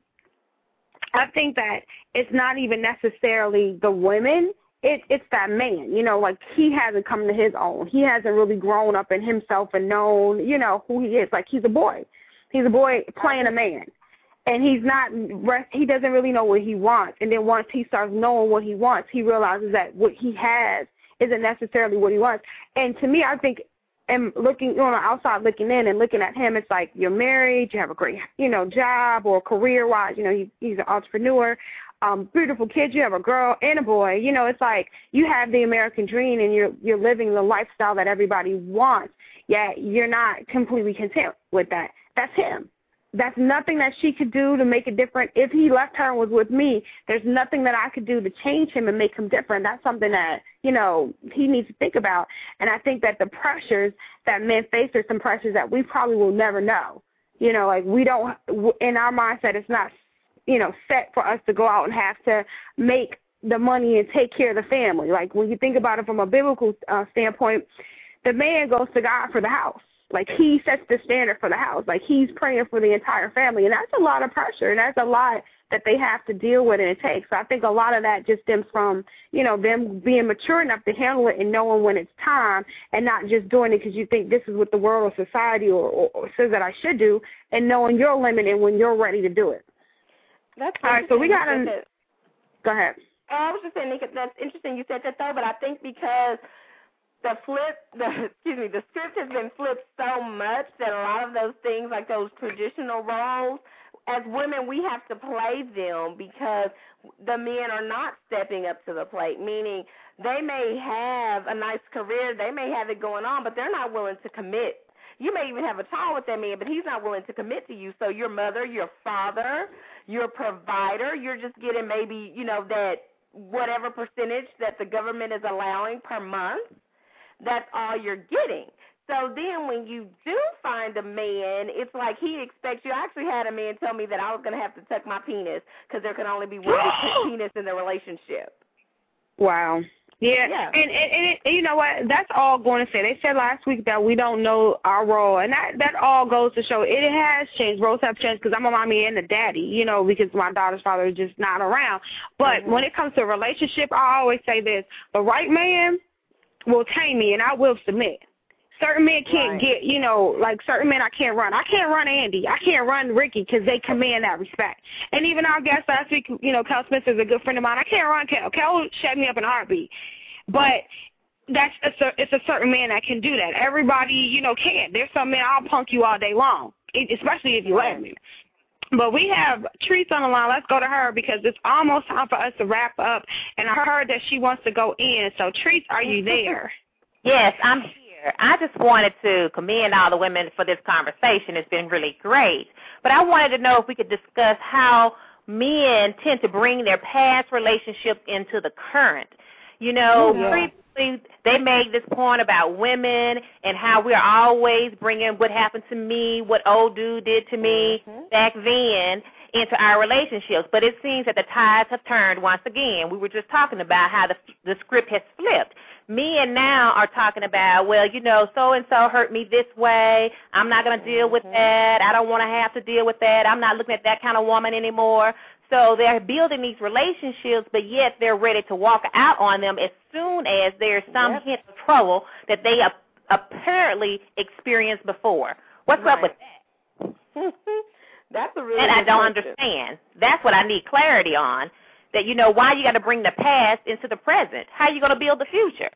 I think that it's not even necessarily the women. It, it's that man, you know, like he hasn't come to his own. He hasn't really grown up in himself and known, you know, who he is. Like he's a boy. He's a boy playing a man. And he's not, he doesn't really know what he wants. And then once he starts knowing what he wants, he realizes that what he has isn't necessarily what he wants. And to me, I think, and looking on the outside, looking in and looking at him, it's like you're married, you have a great, you know, job or career-wise, you know, he, he's an entrepreneur, um, beautiful kids, you have a girl and a boy. You know, it's like you have the American dream and you're you're living the lifestyle that everybody wants, yet you're not completely content with that. That's him. That's nothing that she could do to make it different. If he left her and was with me, there's nothing that I could do to change him and make him different. That's something that, you know, he needs to think about. And I think that the pressures that men face are some pressures that we probably will never know. You know, like we don't, in our mindset, it's not, you know, set for us to go out and have to make the money and take care of the family. Like when you think about it from a biblical uh, standpoint, the man goes to God for the house. Like, he sets the standard for the house. Like, he's praying for the entire family. And that's a lot of pressure, and that's a lot that they have to deal with and it takes. So I think a lot of that just stems from, you know, them being mature enough to handle it and knowing when it's time and not just doing it because you think this is what the world or society or, or, or says that I should do, and knowing your limit and when you're ready to do it. That's all right, so we got to – go ahead. Oh, I was just saying, Nika, that's interesting you said that, though, but I think because – The flip, the excuse me, the script has been flipped so much that a lot of those things, like those traditional roles, as women, we have to play them because the men are not stepping up to the plate, meaning they may have a nice career, they may have it going on, but they're not willing to commit. You may even have a child with that man, but he's not willing to commit to you. So your mother, your father, your provider, you're just getting maybe, you know, that whatever percentage that the government is allowing per month. That's all you're getting. So then when you do find a man, it's like he expects you. I actually had a man tell me that I was going to have to tuck my penis because there can only be one penis in the relationship. Wow. Yeah, yeah. And, and, and, and you know what? That's all going to say. They said last week that we don't know our role, and that, that all goes to show it has changed. Roles have changed because I'm a mommy and a daddy, you know, because my daughter's father is just not around. But mm-hmm. when it comes to a relationship, I always say this, the right man will tame me, and I will submit. Certain men can't right. get, you know, like certain men I can't run. I can't run Andy. I can't run Ricky because they command that respect. And even our guest last week, you know, Kel Smith is a good friend of mine. I can't run Kel. Kel will shut me up in a heartbeat. But that's it's a, it's a certain man that can do that. Everybody, you know, can. There's some men I'll punk you all day long, especially if you let me. But we have Treese on the line. Let's go to her because it's almost time for us to wrap up. And I heard that she wants to go in. So, Treese, are you there? Yes, I'm here. I just wanted to commend all the women for this conversation. It's been really great. But I wanted to know if we could discuss how men tend to bring their past relationship into the current. You know, yeah. previously they made this point about women and how we're always bringing what happened to me, what old dude did to me mm-hmm. back then into our relationships. But it seems that the tides have turned once again. We were just talking about how the, the script has flipped. Men now are talking about, well, you know, so-and-so hurt me this way. I'm not going to deal with that. I don't want to have to deal with that. I'm not looking at that kind of woman anymore. So they're building these relationships, but yet they're ready to walk out on them as soon as there's some yep. hint of trouble that they ap- apparently experienced before. What's right. up with that? That's a really And I don't question. understand. That's what I need clarity on, that, you know, why you got to bring the past into the present. How are you going to build the future?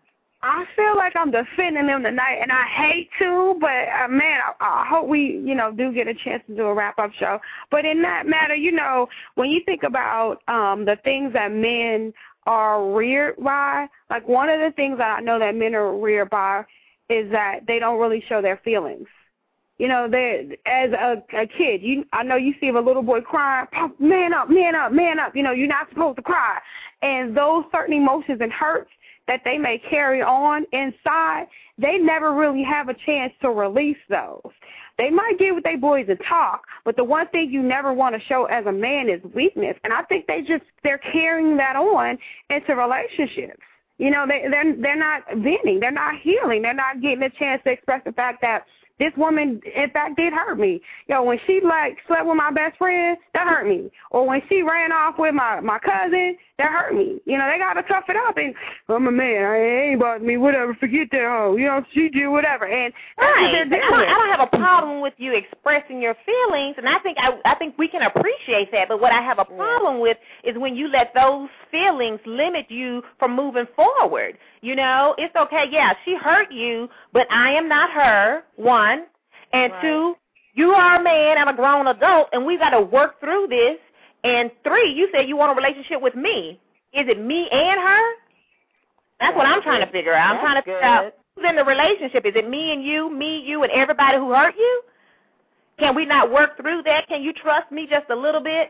I feel like I'm defending them tonight, and I hate to, but, uh, man, I, I hope we, you know, do get a chance to do a wrap-up show. But in that matter, you know, when you think about um, the things that men are reared by, like one of the things that I know that men are reared by is that they don't really show their feelings. You know, they as a, a kid, you I know you see a little boy crying, man up, man up, man up. You know, you're not supposed to cry. And those certain emotions and hurts that they may carry on inside, they never really have a chance to release those. They might get with their boys and talk, but the one thing you never want to show as a man is weakness. And I think they just, they're carrying that on into relationships. You know, they, they're, they're not venting. They're not healing. They're not getting a chance to express the fact that this woman, in fact, did hurt me. Yo, when she, like, slept with my best friend, that hurt me. Or when she ran off with my, my cousin, that hurt me. You know, they got to tough it up. And, I'm a man. I ain't bothering me. Whatever. Forget that hoe. You know, she did whatever. And that's right. what they're doing. I don't, I don't have a problem with you expressing your feelings, and I think I, I think we can appreciate that. But what I have a problem with is when you let those feelings limit you from moving forward. You know, it's okay. Yeah, she hurt you, but I am not her, one. And right. two, you are a man, I'm a grown adult, and we got to work through this. And three, you said you want a relationship with me. Is it me and her? That's yeah, what I'm trying to figure out. I'm trying to figure out who's in the relationship. Is it me and you, me, you, and everybody who hurt you? Can we not work through that? Can you trust me just a little bit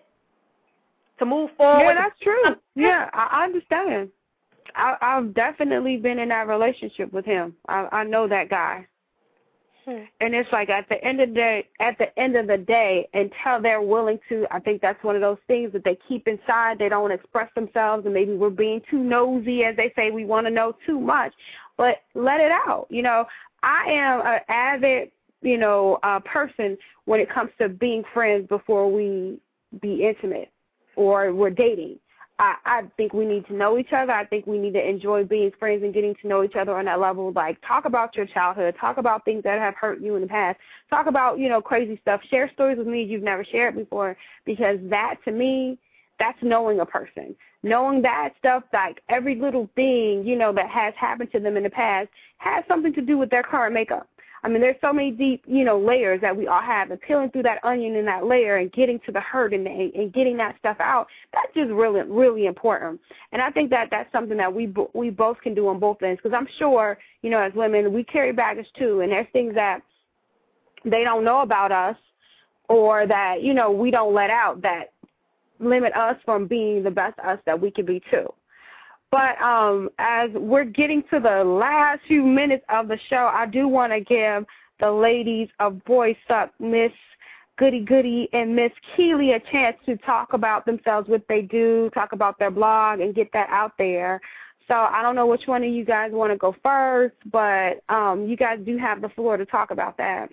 to move forward? Yeah, that's true. Yeah, I understand. I, I've definitely been in that relationship with him. I, I know that guy. Hmm. And it's like at the end of the day, at the end of the day, until they're willing to, I think that's one of those things that they keep inside. They don't express themselves, and maybe we're being too nosy, as they say. We want to know too much, but let it out. You know, I am an avid, you know, uh, person when it comes to being friends before we be intimate or we're dating. I, I think we need to know each other. I think we need to enjoy being friends and getting to know each other on that level. Like, talk about your childhood. Talk about things that have hurt you in the past. Talk about, you know, crazy stuff. Share stories with me you've never shared before, because that, to me, that's knowing a person. Knowing that stuff, like every little thing, you know, that has happened to them in the past has something to do with their current makeup. I mean, there's so many deep, you know, layers that we all have, and peeling through that onion in that layer and getting to the hurt and, and getting that stuff out, that's just really, really important. And I think that that's something that we we both can do on both ends, because I'm sure, you know, as women, we carry baggage too, and there's things that they don't know about us or that, you know, we don't let out that limit us from being the best us that we can be too. But um, as we're getting to the last few minutes of the show, I do want to give the ladies of Boys Suck, Miss Goody Goody and Miss Keely, a chance to talk about themselves, what they do, talk about their blog, and get that out there. So I don't know which one of you guys want to go first, but um, you guys do have the floor to talk about that.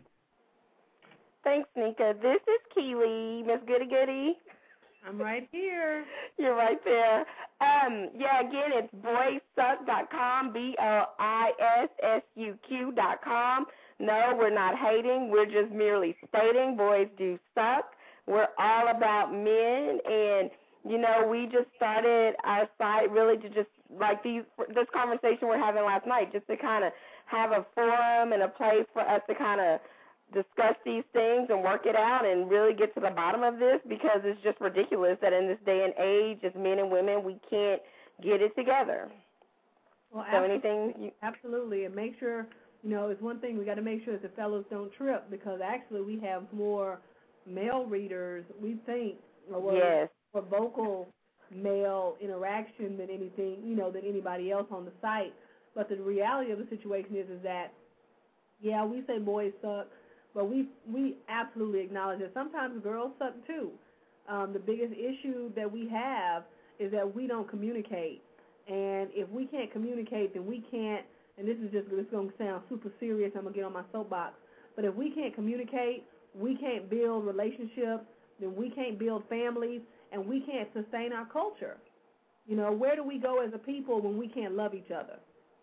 Thanks, Nika. This is Keely, Miss Goody Goody. I'm right here. You're right there. Um, yeah, again, it's boys suck dot com, B O I S S U Q dot com. No, we're not hating. We're just merely stating boys do suck. We're all about men, and, you know, we just started our site really to just, like these this conversation we're having last night, just to kind of have a forum and a place for us to kind of discuss these things and work it out and really get to the bottom of this, because it's just ridiculous that in this day and age, as men and women, we can't get it together. Well, so absolutely, anything you, absolutely, and make sure, you know, it's one thing we got to make sure that the fellows don't trip, because actually we have more male readers, we think, or yes. for vocal male interaction than anything, you know, than anybody else on the site. But the reality of the situation is, is that, yeah, we say boys suck, but we we absolutely acknowledge that sometimes girls suck too. Um, the biggest issue that we have is that we don't communicate. And if we can't communicate, then we can't, and this is just this is going to sound super serious, I'm going to get on my soapbox, but if we can't communicate, we can't build relationships, then we can't build families, and we can't sustain our culture. You know, where do we go as a people when we can't love each other?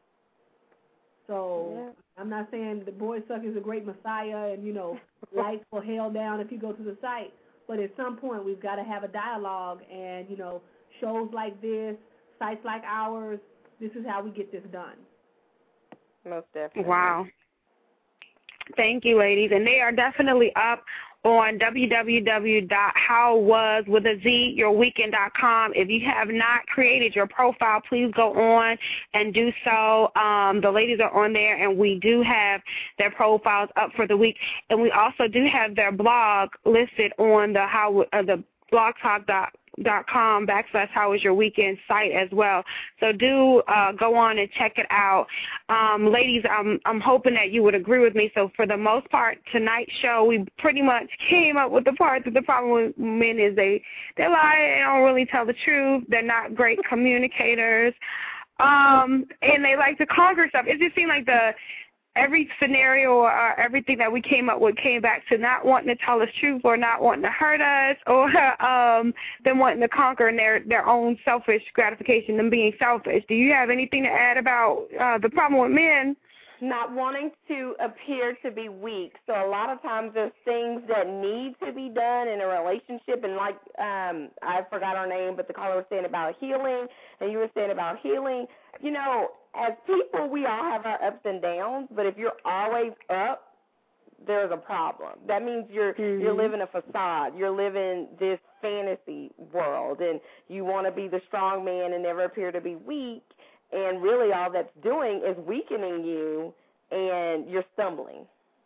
So yeah. I'm not saying the Boys Suck is a great messiah and, you know, lights will hail down if you go to the site. But at some point we've got to have a dialogue, and, you know, shows like this, sites like ours, this is how we get this done. Most definitely. Wow. Thank you, ladies. And they are definitely up on w w w dot how was with a z your weekend dot com. If you have not created your profile, please go on and do so. Um, the ladies are on there, and we do have their profiles up for the week. And we also do have their blog listed on the how uh, the blogtalk dot com backslash how was your weekend site as well. So do uh, go on and check it out. Um, ladies, I'm, I'm hoping that you would agree with me. So for the most part, tonight's show, we pretty much came up with the part that the problem with men is they, they lie, they don't really tell the truth, they're not great communicators, um, and they like to conquer stuff. It just seemed like the every scenario or uh, everything that we came up with came back to not wanting to tell us truth or not wanting to hurt us or um, them wanting to conquer their, their own selfish gratification, them being selfish. Do you have anything to add about uh, the problem with men? Not wanting to appear to be weak. So a lot of times there's things that need to be done in a relationship. And like um, I forgot her name, but the caller was saying about healing, and you were saying about healing. You know, as people, we all have our ups and downs, but if you're always up, there's a problem. That means you're mm-hmm. you're living a facade. You're living this fantasy world, and you want to be the strong man and never appear to be weak, and really all that's doing is weakening you, and you're stumbling.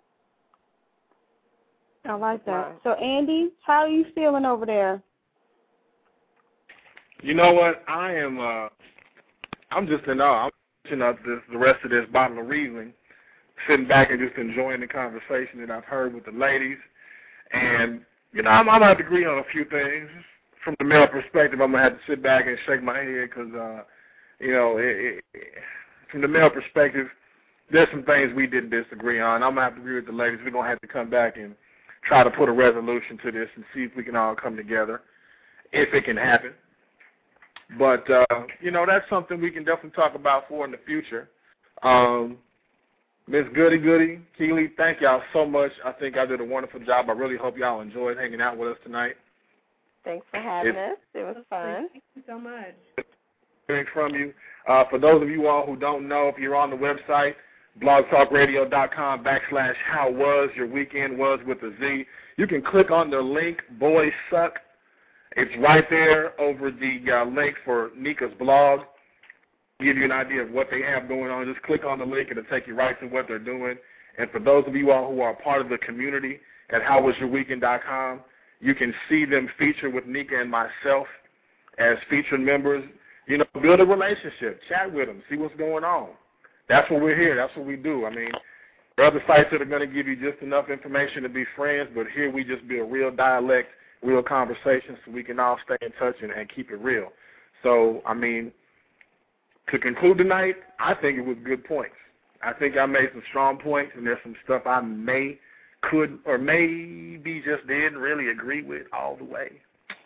I like that. So, Andy, how are you feeling over there? You know what? I am, uh, I'm just in awe. I'm finishing up this, the rest of this bottle of Riesling, sitting back and just enjoying the conversation that I've heard with the ladies. And, you know, I'm, I'm going to have to agree on a few things. From the male perspective, I'm going to have to sit back and shake my head because, uh, you know, it, it, from the male perspective, there's some things we didn't disagree on. I'm going to have to agree with the ladies. We're going to have to come back and try to put a resolution to this and see if we can all come together, if it can happen. But, uh, you know, that's something we can definitely talk about for in the future. Um, Miss Goody Goody, Keely, thank y'all so much. I think I did a wonderful job. I really hope y'all enjoyed hanging out with us tonight. Thanks for having it, us. It was fun. Thank you so much. Hearing from you. Uh, for those of you all who don't know, if you're on the website, blogtalkradio.com backslash how was your weekend was with a Z, you can click on the link, Boys Suck. It's right there over the uh, link for Nika's blog. Give you an idea of what they have going on. Just click on the link and it'll take you right to what they're doing. And for those of you all who are part of the community at how was your weekend dot com, you can see them featured with Nika and myself as featured members. You know, build a relationship, chat with them, see what's going on. That's what we're here. That's what we do. I mean, there are other sites that are going to give you just enough information to be friends, but here we just build real dialect, real conversations so we can all stay in touch and, and keep it real. So, I mean, to conclude tonight, I think it was good points. I think I made some strong points, and there's some stuff I may, could, or maybe just didn't really agree with all the way.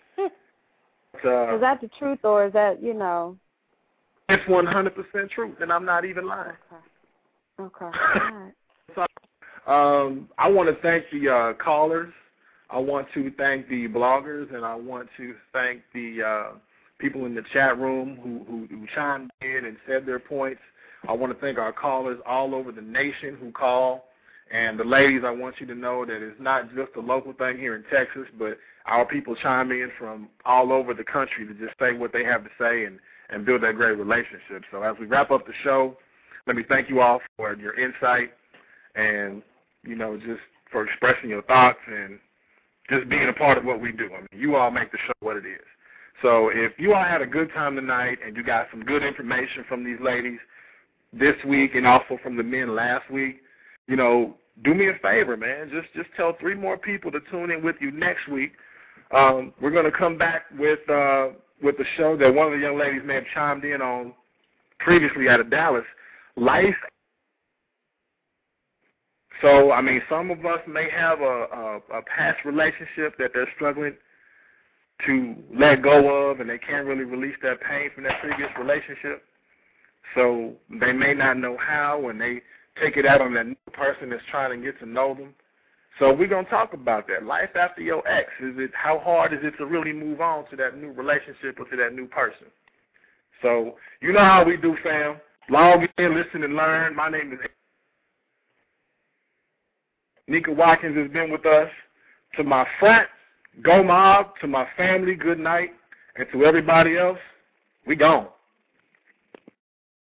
Uh, is that the truth, or is that, you know? It's one hundred percent truth, and I'm not even lying. Okay. Okay. All right. So, um, I want to thank the uh, callers. I want to thank the bloggers, and I want to thank the uh, people in the chat room who, who, who chimed in and said their points. I want to thank our callers all over the nation who call. And the ladies, I want you to know that it's not just a local thing here in Texas, but our people chime in from all over the country to just say what they have to say and, and build that great relationship. So as we wrap up the show, let me thank you all for your insight and, you know, just for expressing your thoughts and just being a part of what we do. I mean, you all make the show what it is. So if you all had a good time tonight and you got some good information from these ladies this week and also from the men last week, you know, do me a favor, man. Just just tell three more people to tune in with you next week. Um, we're going to come back with uh, with the show that one of the young ladies may have chimed in on previously out of Dallas, Life. So, I mean, some of us may have a, a, a past relationship that they're struggling to let go of, and they can't really release that pain from that previous relationship. So they may not know how, and they take it out on that new person that's trying to get to know them. So we're going to talk about that. Life after your ex. Is it, how hard is it to really move on to that new relationship or to that new person? So you know how we do, fam. Log in, listen, and learn. My name is Nika Watkins has been with us. To my front, go mob. To my family, good night. And to everybody else, we gone.